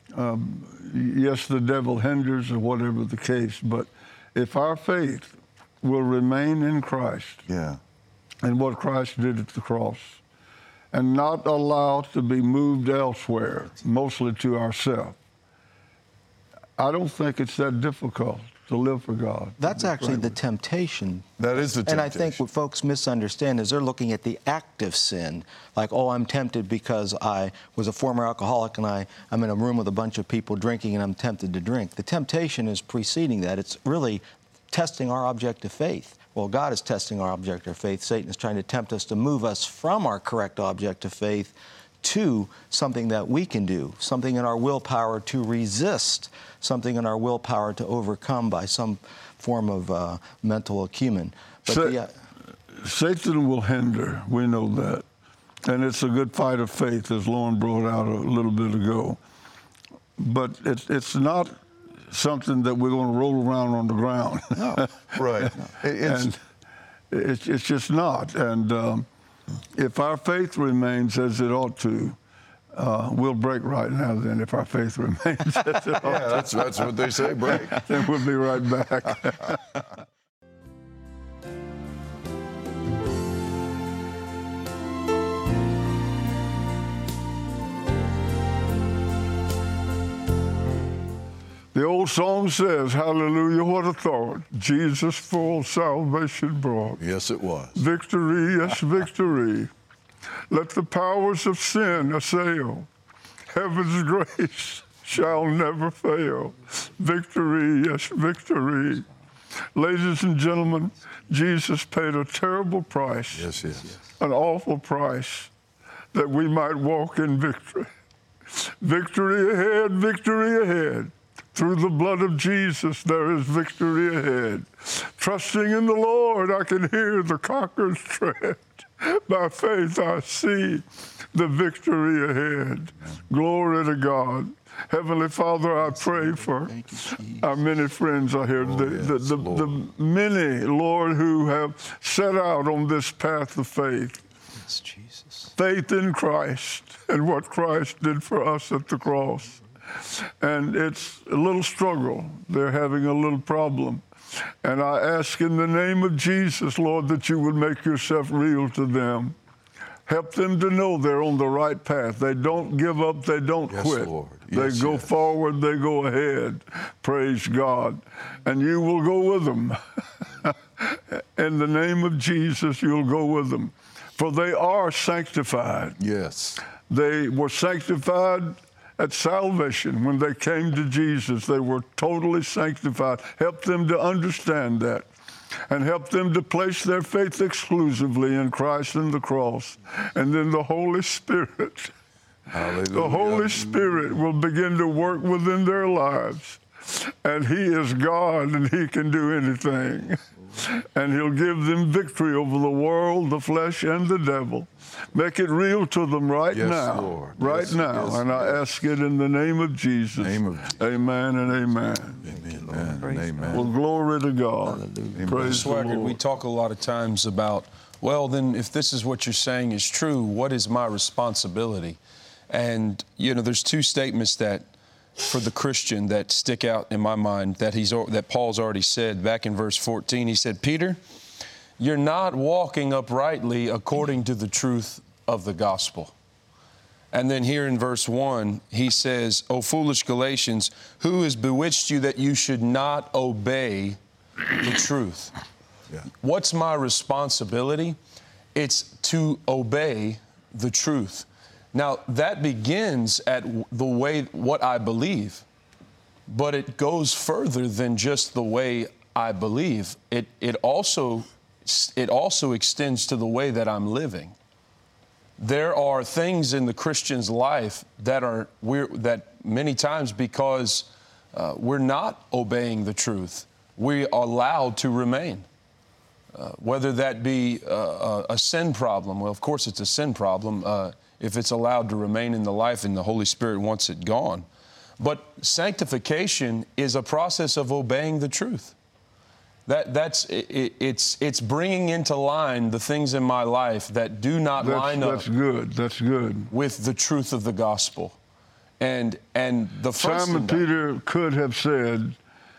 [SPEAKER 2] um, yes, the devil hinders or whatever the case, but if our faith will remain in Christ,
[SPEAKER 3] yeah,
[SPEAKER 2] and what Christ did at the cross, and not allow to be moved elsewhere, mostly to ourselves, I don't think it's that difficult to live for God.
[SPEAKER 7] That's actually the temptation.
[SPEAKER 3] That is the temptation.
[SPEAKER 7] And I think what folks misunderstand is they're looking at the active sin, like, oh, I'm tempted because I was a former alcoholic and I, I'm in a room with a bunch of people drinking and I'm tempted to drink. The temptation is preceding that. It's really testing our object of faith. Well, God is testing our object of faith. Satan is trying to tempt us to move us from our correct object of faith to something that we can do, something in our willpower to resist, something in our willpower to overcome by some form of uh, mental acumen. But
[SPEAKER 2] Sa-
[SPEAKER 7] the, uh,
[SPEAKER 2] Satan will hinder, we know that. And it's a good fight of faith, as Lauren brought out a little bit ago. But it's, it's not something that we're going to roll around on the ground.
[SPEAKER 3] No, right. No. It, it's,
[SPEAKER 2] and it's, it's just not. And um, if our faith remains as it ought to, uh, we'll break right now then. If our faith remains as it ought
[SPEAKER 3] yeah,
[SPEAKER 2] to.
[SPEAKER 3] that's, that's what they say, break.
[SPEAKER 2] Then we'll be right back. The old song says, hallelujah, what a thought. Jesus full salvation brought.
[SPEAKER 3] Yes, it was.
[SPEAKER 2] Victory, yes, victory. Let the powers of sin assail. Heaven's grace shall never fail. Victory, yes, victory. Ladies and gentlemen, Jesus paid a terrible price.
[SPEAKER 3] Yes, yes.
[SPEAKER 2] An awful price that we might walk in victory. Victory ahead, victory ahead. Through the blood of Jesus, there is victory ahead. Trusting in the Lord, I can hear the conqueror's tread. By faith, I see the victory ahead. Glory to God. Heavenly Father, I pray for our many friends are here today,
[SPEAKER 3] yes,
[SPEAKER 2] the, the, the many, Lord, who have set out on this path of faith.
[SPEAKER 7] Yes, Jesus.
[SPEAKER 2] Faith in Christ and what Christ did for us at the cross. And it's a little struggle. They're having a little problem. And I ask in the name of Jesus, Lord, that you would make yourself real to them. Help them to know they're on the right path. They don't give up. They don't
[SPEAKER 3] yes,
[SPEAKER 2] quit.
[SPEAKER 3] Lord.
[SPEAKER 2] They
[SPEAKER 3] Yes,
[SPEAKER 2] go
[SPEAKER 3] yes.
[SPEAKER 2] forward. They go ahead. Praise God. And you will go with them. In the name of Jesus, you'll go with them. For they are sanctified.
[SPEAKER 3] Yes.
[SPEAKER 2] They were sanctified at salvation. When they came to Jesus, they were totally sanctified. Help them to understand that and help them to place their faith exclusively in Christ and the cross. And then the Holy Spirit,
[SPEAKER 3] Hallelujah.
[SPEAKER 2] the Holy Spirit will begin to work within their lives. And he is God and he can do anything. And he'll give them victory over the world, the flesh, and the devil. Make it real to them right
[SPEAKER 3] Yes,
[SPEAKER 2] now.
[SPEAKER 3] Lord.
[SPEAKER 2] Right
[SPEAKER 3] Yes,
[SPEAKER 2] now.
[SPEAKER 3] yes,
[SPEAKER 2] and I
[SPEAKER 3] yes.
[SPEAKER 2] ask it in the name of Jesus.
[SPEAKER 3] Name of Jesus.
[SPEAKER 2] Amen and amen.
[SPEAKER 3] Amen.
[SPEAKER 5] Praise
[SPEAKER 3] Amen.
[SPEAKER 2] Well, glory to God. Praise the
[SPEAKER 4] Swaggart, we
[SPEAKER 2] Lord.
[SPEAKER 4] talk a lot of times about, well, then if this is what you're saying is true, what is my responsibility? And, you know, there's two statements that, for the Christian, that stick out in my mind that he's that Paul's already said back in verse fourteen. He said, Peter, you're not walking uprightly according to the truth of the gospel. And then here in verse one, he says, O foolish Galatians, who has bewitched you that you should not obey the truth?
[SPEAKER 3] Yeah.
[SPEAKER 4] What's my responsibility? It's to obey the truth. Now, that begins at the way, what I believe, but it goes further than just the way I believe. It, it, also, it also extends to the way that I'm living. There are things in the Christian's life that are, we're, that many times because uh, we're not obeying the truth, we are allowed to remain. Uh, whether that be uh, a sin problem, well, of course it's a sin problem, uh, if it's allowed to remain in the life and the Holy Spirit wants it gone. But sanctification is a process of obeying the truth. That, that's, it, it's, it's bringing into line the things in my life that do not
[SPEAKER 2] That's,
[SPEAKER 4] line up
[SPEAKER 2] that's good. That's good.
[SPEAKER 4] with the truth of the gospel. And, and the first
[SPEAKER 2] Simon
[SPEAKER 4] thing that-
[SPEAKER 2] Peter could have said,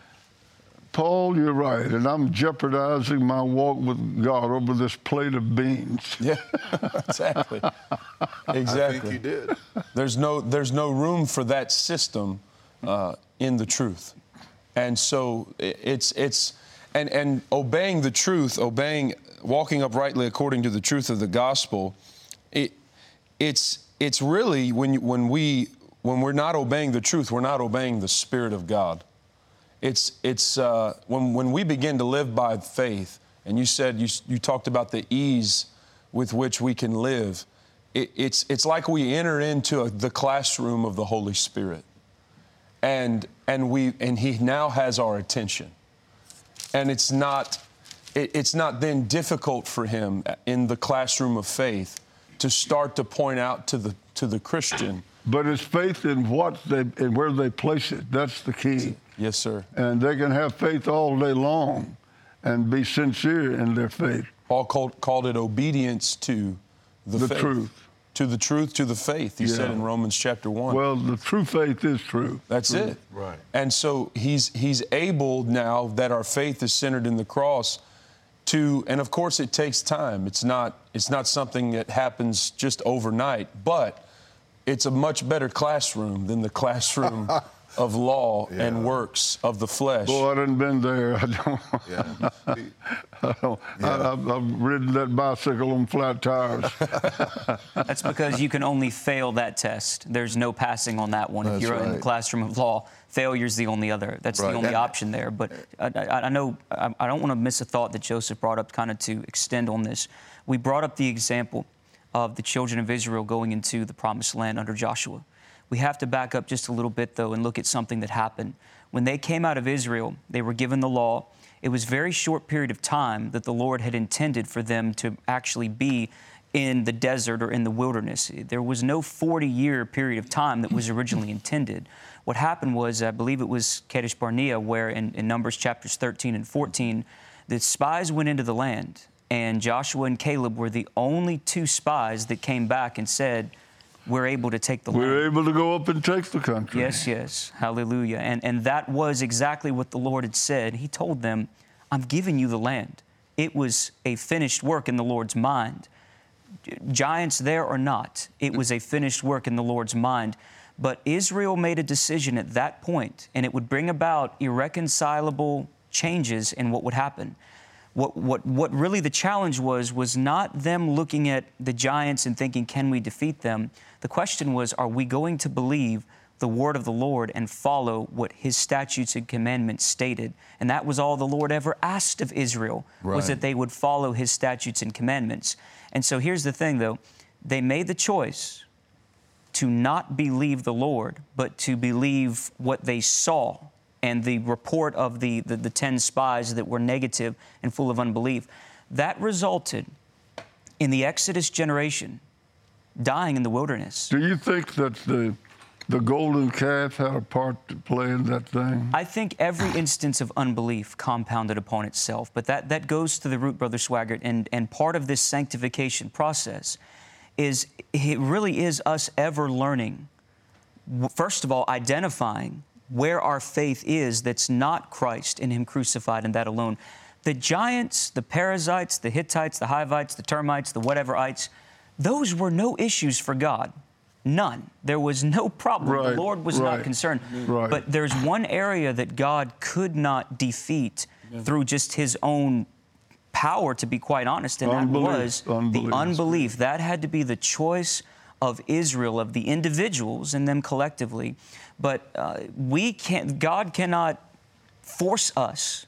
[SPEAKER 2] Paul, you're right, and I'm jeopardizing my walk with God over this plate of beans.
[SPEAKER 4] Yeah, exactly. Exactly.
[SPEAKER 3] I think he did.
[SPEAKER 4] There's no, there's no room for that system uh, in the truth. And so it's, it's and, and obeying the truth, obeying, walking uprightly according to the truth of the gospel, it, it's, it's really, when, you, when, we, when we're not obeying the truth, we're not obeying the Spirit of God. It's, it's uh, when, when we begin to live by faith, and you said, you, you talked about the ease with which we can live, it, it's, it's like we enter into a, the classroom of the Holy Spirit. And, and, we, and He now has our attention. And it's not, it, it's not then difficult for Him in the classroom of faith to start to point out to the, to the Christian.
[SPEAKER 2] But it's faith in what they, and where they place it. That's the key.
[SPEAKER 4] Yes, sir.
[SPEAKER 2] And they can have faith all day long and be sincere in their faith.
[SPEAKER 4] Paul called, called it obedience to the,
[SPEAKER 2] The
[SPEAKER 4] faith.
[SPEAKER 2] truth.
[SPEAKER 4] To the truth, to the faith, he
[SPEAKER 2] Yeah.
[SPEAKER 4] said in Romans chapter one.
[SPEAKER 2] Well, the true faith is true.
[SPEAKER 4] That's
[SPEAKER 2] True.
[SPEAKER 4] it.
[SPEAKER 3] Right.
[SPEAKER 4] And so he's he's able now that our faith is centered in the cross to, and of course it takes time. It's not it's not something that happens just overnight, but it's a much better classroom than the classroom of law
[SPEAKER 3] Yeah.
[SPEAKER 4] and works of the flesh.
[SPEAKER 2] Boy, I done been there. I don't.
[SPEAKER 3] Yeah.
[SPEAKER 2] I don't I, I've, I've ridden that bicycle on flat tires.
[SPEAKER 5] That's because you can only fail that test. There's no passing on that one.
[SPEAKER 3] That's
[SPEAKER 5] if you're in the
[SPEAKER 3] right.
[SPEAKER 5] classroom of law, failure's the only other. That's
[SPEAKER 3] Right.
[SPEAKER 5] the only
[SPEAKER 3] And-
[SPEAKER 5] option there. But I, I, I know I, I don't want to miss a thought that Joseph brought up kind of to extend on this. We brought up the example of the children of Israel going into the promised land under Joshua. We have to back up just a little bit, though, and look at something that happened. When they came out of Israel, they were given the law. It was a very short period of time that the Lord had intended for them to actually be in the desert or in the wilderness. There was no forty-year period of time that was originally intended. What happened was, I believe it was Kadesh Barnea, where in, in Numbers chapters thirteen and fourteen, the spies went into the land, and Joshua and Caleb were the only two spies that came back and said, we're able to take the land.
[SPEAKER 2] We're able to go up and take the country.
[SPEAKER 5] Yes, yes. Hallelujah. And, and that was exactly what the Lord had said. He told them, I'm giving you the land. It was a finished work in the Lord's mind. Giants there or not, it was a finished work in the Lord's mind. But Israel made a decision at that point, and it would bring about irreconcilable changes in what would happen. What, what, what really the challenge was, was not them looking at the giants and thinking, can we defeat them? The question was, are we going to believe the word of the Lord and follow what his statutes and commandments stated? And that was all the Lord ever asked of Israel, was
[SPEAKER 3] Right.
[SPEAKER 5] that they would follow his statutes and commandments. And so here's the thing, though. They made the choice to not believe the Lord, but to believe what they saw and the report of the, the, the ten spies that were negative and full of unbelief. That resulted in the Exodus generation dying in the wilderness.
[SPEAKER 2] Do you think that the the golden calf had a part to play in that thing?
[SPEAKER 5] I think every instance of unbelief compounded upon itself, but that, that goes to the root, Brother Swaggart, and, and part of this sanctification process is it really is us ever learning, first of all, identifying where our faith is that's not Christ and him crucified and that alone. The giants, the Perizzites, the Hittites, the Hivites, the termites, the whateverites, those were no issues for God. None. There was no problem.
[SPEAKER 2] Right,
[SPEAKER 5] The Lord was
[SPEAKER 2] right,
[SPEAKER 5] not concerned.
[SPEAKER 2] right.
[SPEAKER 5] But there's one area that God could not defeat through just his own power, to be quite honest, and
[SPEAKER 2] Unbelief,
[SPEAKER 5] that was
[SPEAKER 2] unbelief.
[SPEAKER 5] the unbelief. That had to be the choice of Israel, of the individuals and them collectively. But uh, we can't, God cannot force us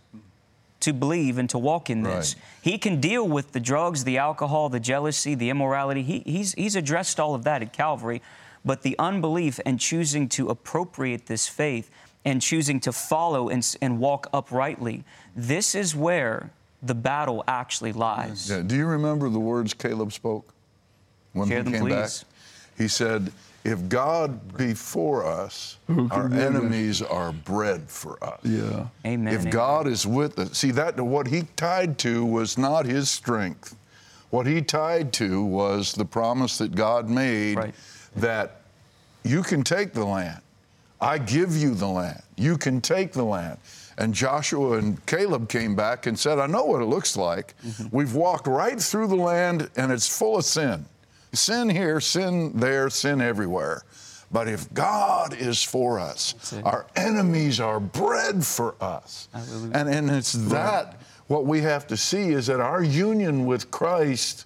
[SPEAKER 5] to believe and to walk in this.
[SPEAKER 3] Right.
[SPEAKER 5] He can deal with the drugs, the alcohol, the jealousy, the immorality. He, he's, he's addressed all of that at Calvary. But the unbelief and choosing to appropriate this faith and choosing to follow and, and walk uprightly, this is where the battle actually lies.
[SPEAKER 3] Yeah. Do you remember the words Caleb spoke when
[SPEAKER 5] Share
[SPEAKER 3] he
[SPEAKER 5] them,
[SPEAKER 3] came back?
[SPEAKER 5] please.
[SPEAKER 3] He said, if God be for us,
[SPEAKER 2] Who can
[SPEAKER 3] our
[SPEAKER 2] be against
[SPEAKER 3] enemies are bread for us.
[SPEAKER 2] Yeah.
[SPEAKER 5] Amen.
[SPEAKER 3] If
[SPEAKER 5] amen.
[SPEAKER 3] God is with us, see that what he tied to was not his strength. What he tied to was the promise that God made
[SPEAKER 5] Right.
[SPEAKER 3] that you can take the land. I give you the land. You can take the land. And Joshua and Caleb came back and said, I know what it looks like. Mm-hmm. We've walked right through the land and it's full of sin. Sin here, sin there, sin everywhere. But if God is for us, our enemies are bread for us.
[SPEAKER 5] Hallelujah.
[SPEAKER 3] And, and it's that, what we have to see is that our union with Christ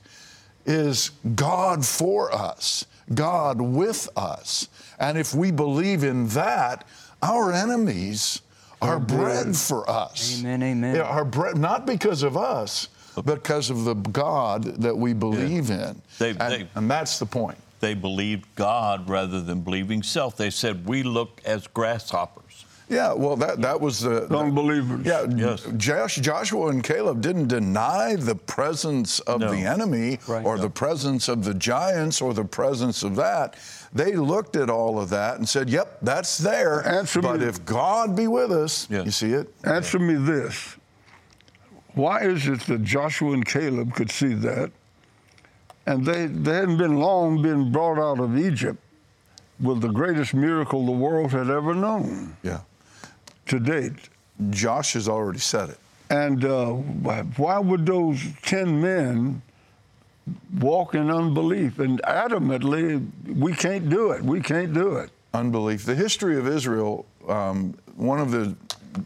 [SPEAKER 3] is God for us, God with us. And if we believe in that, our enemies are bread for us.
[SPEAKER 5] Amen, amen.
[SPEAKER 3] They are bread, not because of us, because of the God that we believe
[SPEAKER 6] Yeah.
[SPEAKER 3] in.
[SPEAKER 6] They-
[SPEAKER 3] and,
[SPEAKER 6] they-
[SPEAKER 3] and that's the point.
[SPEAKER 6] They believed God rather than believing self. They said, we look as grasshoppers.
[SPEAKER 3] Yeah, well, that that was the, the
[SPEAKER 2] unbelievers.
[SPEAKER 3] Yeah,
[SPEAKER 6] Yes.
[SPEAKER 3] Josh, Joshua and Caleb didn't deny the presence of
[SPEAKER 6] No.
[SPEAKER 3] the enemy
[SPEAKER 5] Right.
[SPEAKER 3] or the presence of the giants or the presence of that. They looked at all of that and said, "Yep, that's there.
[SPEAKER 2] Answer
[SPEAKER 3] but
[SPEAKER 2] me-
[SPEAKER 3] if God be with us,
[SPEAKER 6] Yeah.
[SPEAKER 3] you see it."
[SPEAKER 2] Answer me this. Why is it that Joshua and Caleb could see that, and they, they hadn't been long been brought out of Egypt with the greatest miracle the world had ever known
[SPEAKER 3] Yeah,
[SPEAKER 2] to date?
[SPEAKER 3] Josh has already said it.
[SPEAKER 2] And uh, why why would those ten men walk in unbelief and adamantly, we can't do it, we can't do it?
[SPEAKER 3] Unbelief. The history of Israel, um, one of the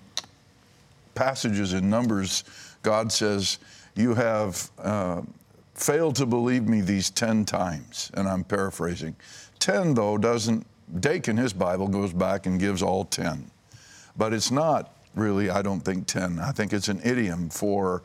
[SPEAKER 3] passages in Numbers, God says, "You have uh, failed to believe me these ten times," and I'm paraphrasing. Ten, though, doesn't, Dake in his Bible goes back and gives all ten. But it's not really, I don't think, ten. I think it's an idiom for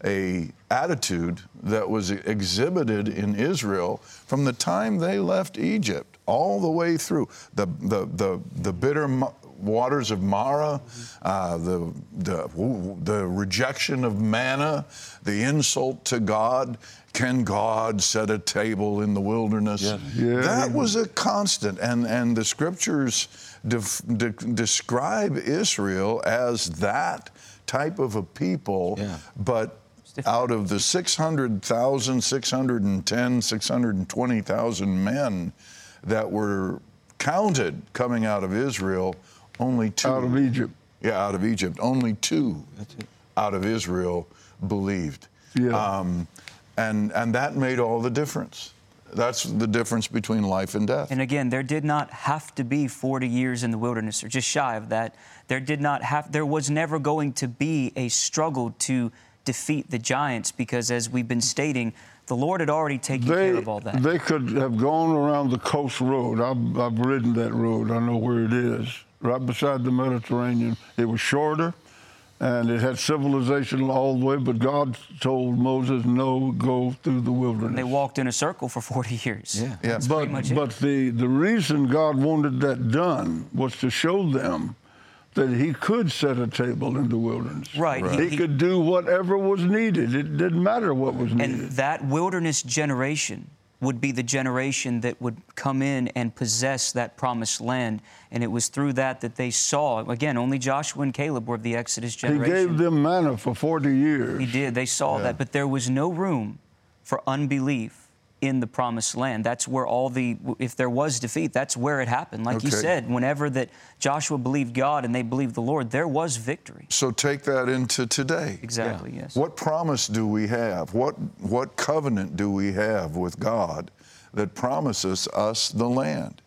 [SPEAKER 3] a attitude that was exhibited in Israel from the time they left Egypt all the way through. The, the, the, the bitter mo- waters of Mara, uh, the, the, the rejection of manna, the insult to God. Can God set a table in the wilderness?
[SPEAKER 6] Yeah.
[SPEAKER 2] Yeah.
[SPEAKER 3] That was a constant, and, and the scriptures def, de, describe Israel as that type of a people,
[SPEAKER 7] Yeah.
[SPEAKER 3] but out of the six hundred thousand, six hundred ten, six hundred twenty thousand men that were counted coming out of Israel, only two.
[SPEAKER 2] Out of Egypt.
[SPEAKER 3] Yeah, out of Egypt. Only two out of Israel believed.
[SPEAKER 2] Yeah.
[SPEAKER 3] Um, and, and that made all the difference. That's the difference between life and death.
[SPEAKER 5] And again, there did not have to be forty years in the wilderness, or just shy of that. There did not have, there was never going to be a struggle to defeat the giants, because as we've been stating, the Lord had already taken
[SPEAKER 2] They,
[SPEAKER 5] care of all that.
[SPEAKER 2] they could have gone around the coast road. I've, I've ridden that road. I know where it is, right beside the Mediterranean. It was shorter, and it had civilization all the way, but God told Moses, no, go through the wilderness.
[SPEAKER 5] They walked in a circle for forty years.
[SPEAKER 7] Yeah.
[SPEAKER 3] Yeah.
[SPEAKER 5] That's
[SPEAKER 2] But,
[SPEAKER 5] pretty much it.
[SPEAKER 2] but the, the reason God wanted that done was to show them that he could set a table in the wilderness.
[SPEAKER 5] Right. Right.
[SPEAKER 2] He,
[SPEAKER 5] He-
[SPEAKER 2] could do whatever was needed. It didn't matter what was needed.
[SPEAKER 5] And that wilderness generation would be the generation that would come in and possess that promised land. And it was through that that they saw, again, only Joshua and Caleb were of the Exodus
[SPEAKER 2] he
[SPEAKER 5] generation.
[SPEAKER 2] gave them manna for forty years.
[SPEAKER 5] He did. They saw
[SPEAKER 3] Yeah.
[SPEAKER 5] that. But there was no room for unbelief in the promised land. That's where all the, if there was defeat, that's where it happened. Like you
[SPEAKER 3] Okay.
[SPEAKER 5] said, whenever that Joshua believed God and they believed the Lord, there was victory.
[SPEAKER 3] So take that into today.
[SPEAKER 5] Exactly, yes.
[SPEAKER 3] What promise do we have? What, what covenant do we have with God that promises us the land?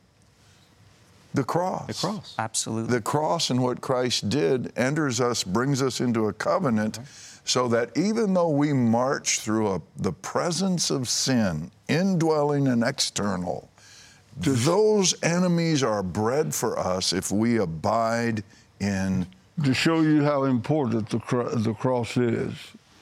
[SPEAKER 3] The cross.
[SPEAKER 7] The cross.
[SPEAKER 5] Absolutely.
[SPEAKER 3] The cross and what Christ did enters us, brings us into a covenant, so that even though we march through a, the presence of sin, indwelling and external, those enemies are bred for us if we abide in.
[SPEAKER 2] To show you how important the, cro- the cross is.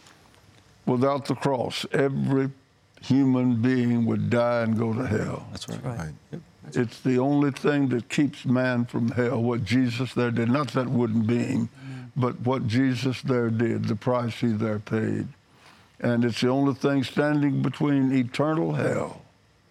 [SPEAKER 2] Without the cross, every human being would die and go to hell.
[SPEAKER 7] That's right.
[SPEAKER 3] Right.
[SPEAKER 2] It's the only thing that keeps man from hell, what Jesus there did. Not that wooden beam, but what Jesus there did, the price he there paid. And it's the only thing standing between eternal hell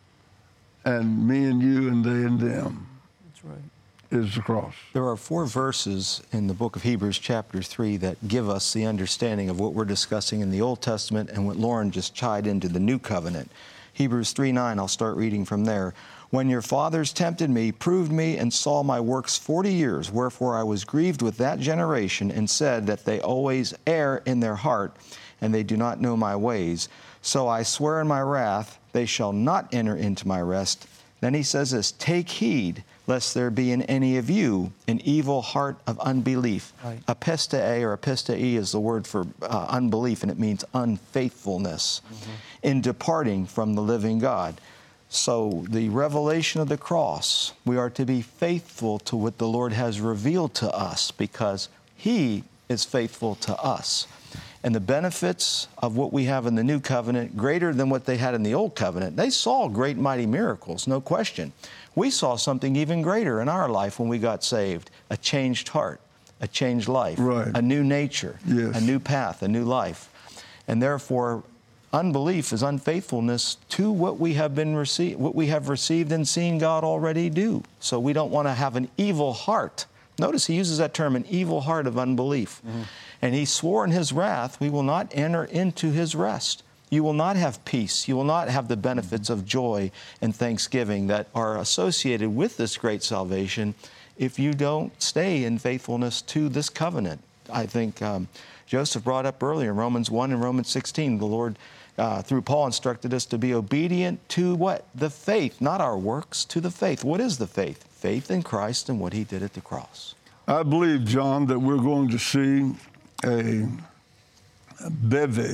[SPEAKER 2] and me and you and they and them
[SPEAKER 5] That's right.
[SPEAKER 2] is the cross.
[SPEAKER 7] There are four verses in the book of Hebrews chapter three that give us the understanding of what we're discussing in the Old Testament and what Lauren just chimed into the New Covenant. Hebrews three nine, I'll start reading from there. When your fathers tempted me, proved me, and saw my works forty years, wherefore I was grieved with that generation, and said that they always err in their heart, and they do not know my ways. So I swear in my wrath, they shall not enter into my rest. Then he says this, take heed, lest there be in any of you an evil heart of unbelief.
[SPEAKER 5] Right.
[SPEAKER 7] Apistei or apistei is the word for uh, unbelief, and it means unfaithfulness
[SPEAKER 5] Mm-hmm.
[SPEAKER 7] in departing from the living God. So the revelation of the cross, we are to be faithful to what the Lord has revealed to us because he is faithful to us. and the benefits of what we have in the new covenant greater than what they had in the old covenant. They saw great mighty miracles, no question. We saw something even greater in our life when we got saved, a changed heart, a changed life,
[SPEAKER 2] Right.
[SPEAKER 7] a new nature,
[SPEAKER 2] Yes.
[SPEAKER 7] a new path, a new life. And therefore, unbelief is unfaithfulness to what we have been received, what we have received and seen God already do. So we don't want to have an evil heart. Notice he uses that term, an evil heart of unbelief. Mm-hmm. And he swore in his wrath, we will not enter into his rest. You will not have peace. You will not have the benefits of joy and thanksgiving that are associated with this great salvation if you don't stay in faithfulness to this covenant. I think um, Joseph brought up earlier in Romans one and Romans sixteen, the Lord, uh, through Paul, instructed us to be obedient to what? The faith, not our works, to the faith. What is the faith? Faith in Christ and what he did at the cross.
[SPEAKER 2] I believe, John, that we're going to see a, a bevy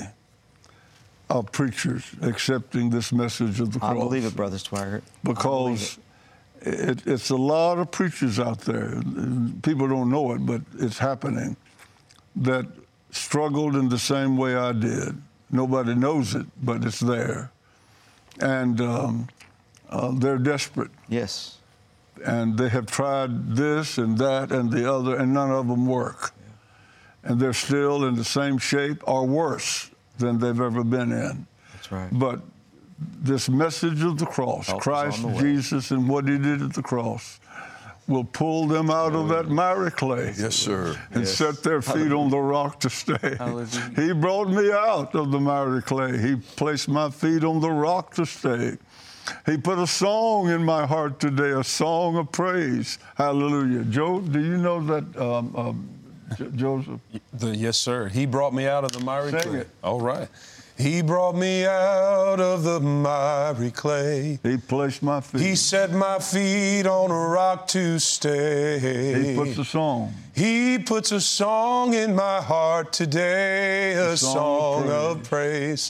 [SPEAKER 2] of preachers accepting this message of the cross.
[SPEAKER 7] I believe it, Brother Swaggart.
[SPEAKER 2] Because it. It, it's a lot of preachers out there. People don't know it, but it's happening, that struggled in the same way I did. Nobody knows it, but it's there. And um, uh, they're desperate.
[SPEAKER 7] Yes.
[SPEAKER 2] And they have tried this and that and the other, and none of them work. Yeah. And they're still in the same shape or worse than they've ever been in.
[SPEAKER 7] That's right.
[SPEAKER 2] But this message of the cross,
[SPEAKER 7] Help
[SPEAKER 2] Christ
[SPEAKER 7] the
[SPEAKER 2] Jesus and what he did at the cross, will pull them out of that miry clay.
[SPEAKER 3] Yes, sir.
[SPEAKER 2] And
[SPEAKER 7] Yes.
[SPEAKER 2] set their feet Hallelujah. On the rock to stay.
[SPEAKER 5] Hallelujah.
[SPEAKER 2] He brought me out of the miry clay. He placed my feet on the rock to stay. He put a song in my heart today, a song of praise. Hallelujah. Joe, do you know that, um, um, J- Joseph?
[SPEAKER 4] The, yes, sir. He brought me out of the miry
[SPEAKER 2] Sing
[SPEAKER 4] clay.
[SPEAKER 2] it.
[SPEAKER 4] All right. He brought me out of the miry clay.
[SPEAKER 2] He placed my feet.
[SPEAKER 4] He set my feet on a rock to stay.
[SPEAKER 2] He puts a song.
[SPEAKER 4] He puts a song in my heart today, a,
[SPEAKER 2] A
[SPEAKER 4] song,
[SPEAKER 2] song of
[SPEAKER 4] of praise.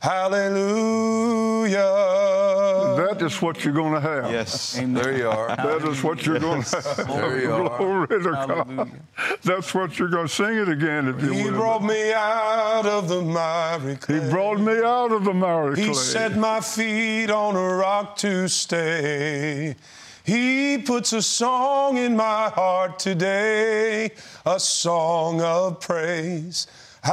[SPEAKER 4] Hallelujah.
[SPEAKER 2] That is what you're going to have.
[SPEAKER 3] Yes, there you are.
[SPEAKER 2] That is what you're going to have.
[SPEAKER 3] There you are.
[SPEAKER 2] Glory to God.
[SPEAKER 5] Hallelujah.
[SPEAKER 2] That's what you're going to sing it again if you
[SPEAKER 4] He
[SPEAKER 2] will.
[SPEAKER 4] brought me out of the miry clay.
[SPEAKER 2] He brought me out of the miry clay.
[SPEAKER 4] He set my feet on a rock to stay. He puts a song in my heart today, a song of praise.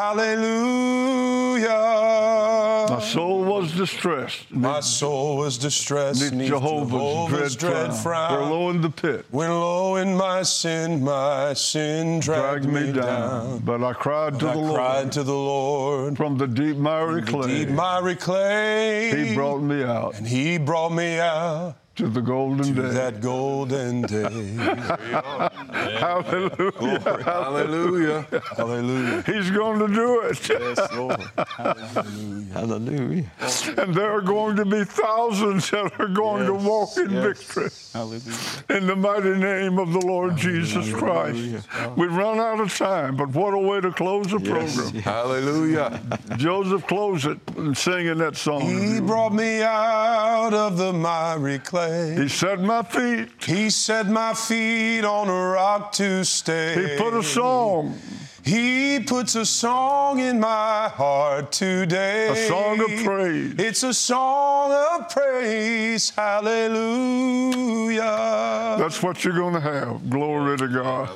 [SPEAKER 4] Hallelujah.
[SPEAKER 2] My soul was distressed.
[SPEAKER 4] My soul was distressed
[SPEAKER 2] Neath
[SPEAKER 4] neath
[SPEAKER 2] Jehovah's,
[SPEAKER 4] Jehovah's dread frown.
[SPEAKER 2] Where low in the pit
[SPEAKER 4] When low in my sin, my sin dragged,
[SPEAKER 2] dragged me down. But I cried to
[SPEAKER 4] I
[SPEAKER 2] the Lord.
[SPEAKER 4] cried to the Lord.
[SPEAKER 2] From the deep miry
[SPEAKER 4] The
[SPEAKER 2] clay.
[SPEAKER 4] deep miry clay.
[SPEAKER 2] He brought me out
[SPEAKER 4] And he brought me out
[SPEAKER 2] to the golden
[SPEAKER 4] to
[SPEAKER 2] day.
[SPEAKER 4] that golden day.
[SPEAKER 2] Hallelujah.
[SPEAKER 3] Hallelujah.
[SPEAKER 4] Hallelujah.
[SPEAKER 2] He's going to do it.
[SPEAKER 7] Yes, Lord. Hallelujah. Hallelujah.
[SPEAKER 2] And there are going to be thousands that are going to
[SPEAKER 7] Yes,
[SPEAKER 2] walk in
[SPEAKER 7] yes.
[SPEAKER 2] victory.
[SPEAKER 7] Hallelujah.
[SPEAKER 2] In the mighty name of the Lord Jesus Christ. We've run out of time, but what a way to close the
[SPEAKER 7] Yes,
[SPEAKER 2] program.
[SPEAKER 7] yes.
[SPEAKER 3] Hallelujah.
[SPEAKER 2] Joseph, close it and singing that song.
[SPEAKER 4] He brought me out of the miry clay.
[SPEAKER 2] He set my feet.
[SPEAKER 4] He set my feet on a rock to stay.
[SPEAKER 2] He put a song,
[SPEAKER 4] He puts a song in my heart today.
[SPEAKER 2] a song of praise.
[SPEAKER 4] It's a song of praise. Hallelujah.
[SPEAKER 2] That's what you're going to have. Glory to God.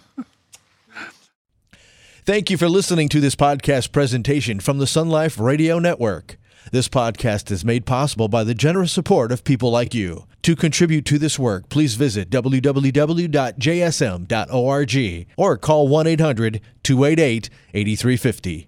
[SPEAKER 1] Thank you for listening to this podcast presentation from the Sun Life Radio Network. This podcast is made possible by the generous support of people like you. To contribute to this work, please visit w w w dot j s m dot org or call one eight hundred two eight eight eight three five zero.